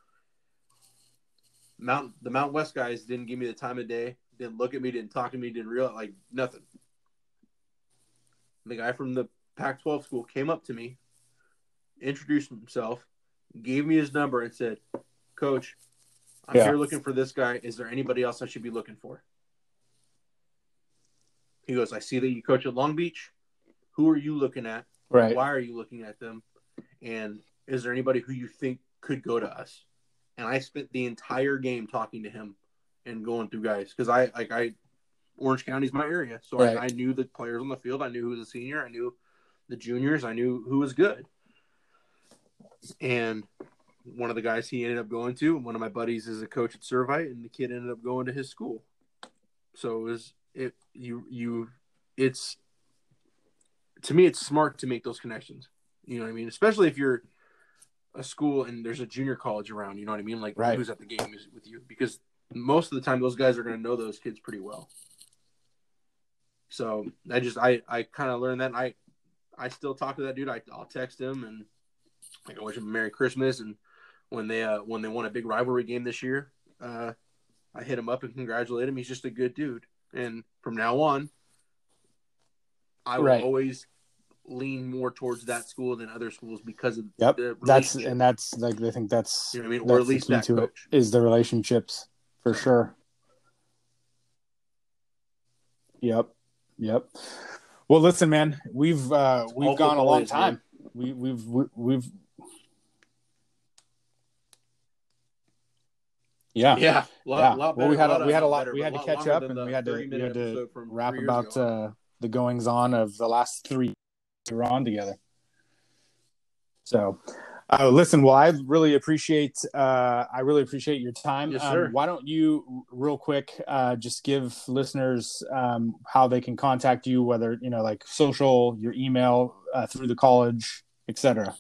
Mountain the Mountain West guys didn't give me the time of day, didn't look at me, didn't talk to me, didn't realize like nothing. The guy from the Pac twelve school came up to me, introduced himself, gave me his number, and said, "Coach, I'm Yeah. here looking for this guy. Is there anybody else I should be looking for?" He goes, "I see that you coach at Long Beach. Who are you looking at? Right. Why are you looking at them? And is there anybody who you think could go to us?" And I spent the entire game talking to him and going through guys because I like I Orange County's my area, so Right. I, I knew the players on the field. I knew who was a senior. I knew the juniors. I knew who was good. And one of the guys he ended up going to, one of my buddies is a coach at Servite, and the kid ended up going to his school. So it was it you you it's to me it's smart to make those connections. You know what I mean? Especially if you're a school and there's a junior college around, you know what I mean? Like Right. who's at the game is with you, because most of the time those guys are going to know those kids pretty well. So I just I I kind of learned that. And I I still talk to that dude. I I'll text him and like I wish him a Merry Christmas. And when they uh when they won a big rivalry game this year, uh, I hit him up and congratulate him. He's just a good dude. And from now on, I will Right. always lean more towards that school than other schools because of Yep. the That's relationship. and that's like I think that's You know what I mean? that's Or at least the key that to coach. it is the relationships for sure. Yep. Yep. Well, listen, man, we've uh, we've All gone a football long is, time. man. We we've we, we've yeah. Yeah, a lot, Yeah. lot well, better. we had lot, a, we had a not lot. better, We but had a to lot catch longer up, than and the we had to we thirty-minute had to episode from rap three years about ago. uh, the goings on of the last three we were on together. So, uh, listen. Well, I really appreciate uh, I really appreciate your time. Yes, um, sir. Why don't you, real quick, uh, just give listeners um, how they can contact you, whether you know, like social, your email, uh, through the college, et cetera.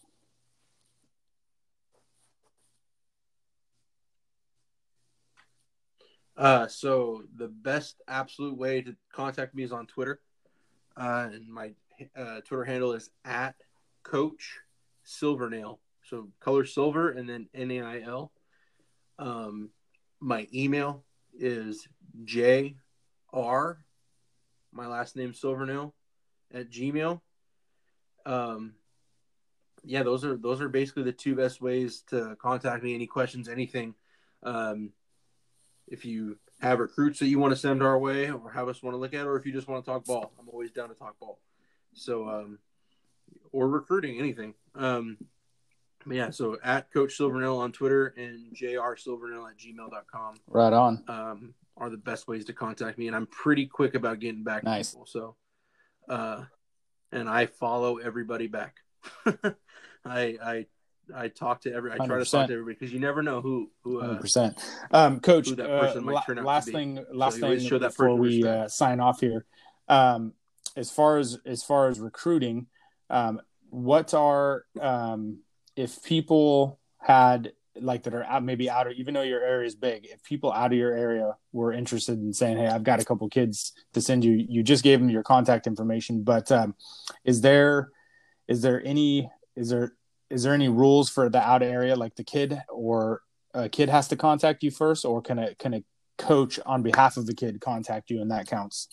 Uh, so the best absolute way to contact me is on Twitter. Uh, and my uh, Twitter handle is at Coach Silvernail. So color silver and then N A I L. Um, my email is J R, my last name Silvernail, at Gmail. Um, yeah, those are those are basically the two best ways to contact me. Any questions, anything. Um, if you have recruits that you want to send our way or have us want to look at, or if you just want to talk ball, I'm always down to talk ball. So, um, or recruiting, anything. Um, yeah, so at Coach Silvernail on Twitter and J R Silvernail at gmail dot com. Right on. Um, are the best ways to contact me. And I'm pretty quick about getting back Nice. to people. So, uh, and I follow everybody back. I, I, I talk to every, I try to one hundred talk percent. to everybody because you never know who, who, Hundred uh, percent, um, Coach. who that Uh, person might la- turn out last to be. thing, So last you always thing show that before person we respect. uh, sign off here. Um, as far as as far as recruiting, um, what are um, if people had like that are out, maybe out of, even though your area is big, if people out of your area were interested in saying, "Hey, I've got a couple kids to send you," you just gave them your contact information, but um, is there is there any is there is there any rules for the out area, like the kid or a kid has to contact you first, or can a can a coach on behalf of the kid contact you and that counts?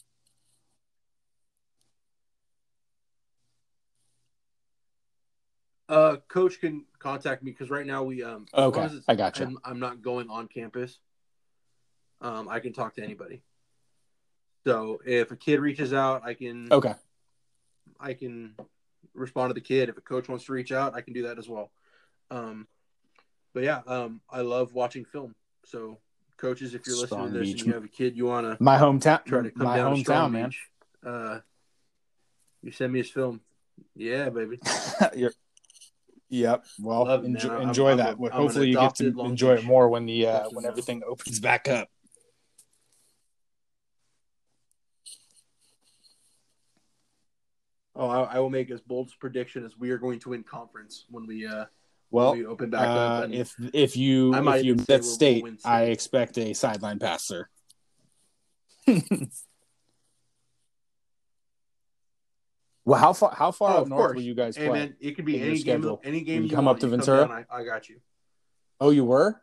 Uh, coach can contact me because right now we um as Okay, long as it's, I gotcha. I'm, I'm not going on campus. Um, I can talk to anybody. So if a kid reaches out, I can Okay, I can respond to the kid. If a coach wants to reach out, I can do that as well. Um, but yeah, um, I love watching film. So coaches, if you're listening Strong to this Beach, and you have a kid you want to my hometown, try to come my down to Strong hometown, man. Beach, uh, You send me his film. Yeah, baby. You're, yep. Well, Love it, enjoy, man. I'm- enjoy I'm that. a- I'm an Hopefully, you get to adopted Long enjoy Beach it more when the uh, person when now. everything opens back up. Oh, I, I will make as bold a prediction as we are going to win conference when we uh Well, when we open back up. uh, And if if you I might if you even say bet we'll- we'll state, win I state. expect a sideline passer. Well, how far how far Oh, up of north course. will you guys Hey, play? man, it could be in your any game. schedule? Any game Will you you come want. up to You Ventura? Come down, I, I got you. Oh, you were?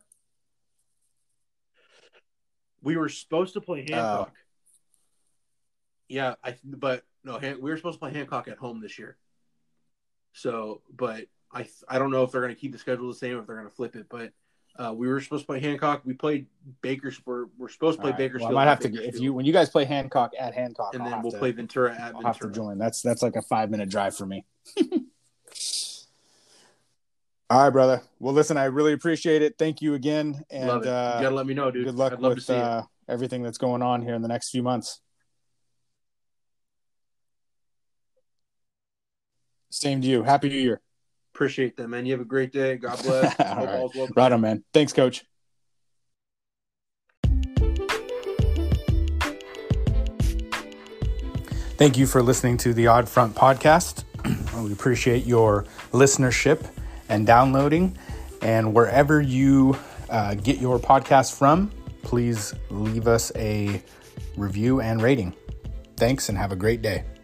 We were supposed to play Oh. Hancock. Yeah, I but no, Han- we were supposed to play Hancock at home this year. So, but I I don't know if they're going to keep the schedule the same or if they're going to flip it. But uh, we were supposed to play Hancock. We played Bakers. We're, we're supposed to play All right. Bakersfield. Well, I might have at to if Bakersfield. you when you guys play Hancock at Hancock, and I'll then have we'll to, play Ventura at I'll Ventura. have to join. That's that's like a five minute drive for me. All right, brother. Well, listen, I really appreciate it. Thank you again, and Love it. uh, You gotta let me know, dude. good luck I'd love to with see it. uh, everything that's going on here in the next few months. Same to you. Happy New Year. Appreciate that, man. You have a great day. God bless. All Hope right. all's well. Right on, man. Thanks, Coach. Thank you for listening to the Odd Front podcast. We appreciate your listenership and downloading. And wherever you uh, get your podcast from, please leave us a review and rating. Thanks and have a great day.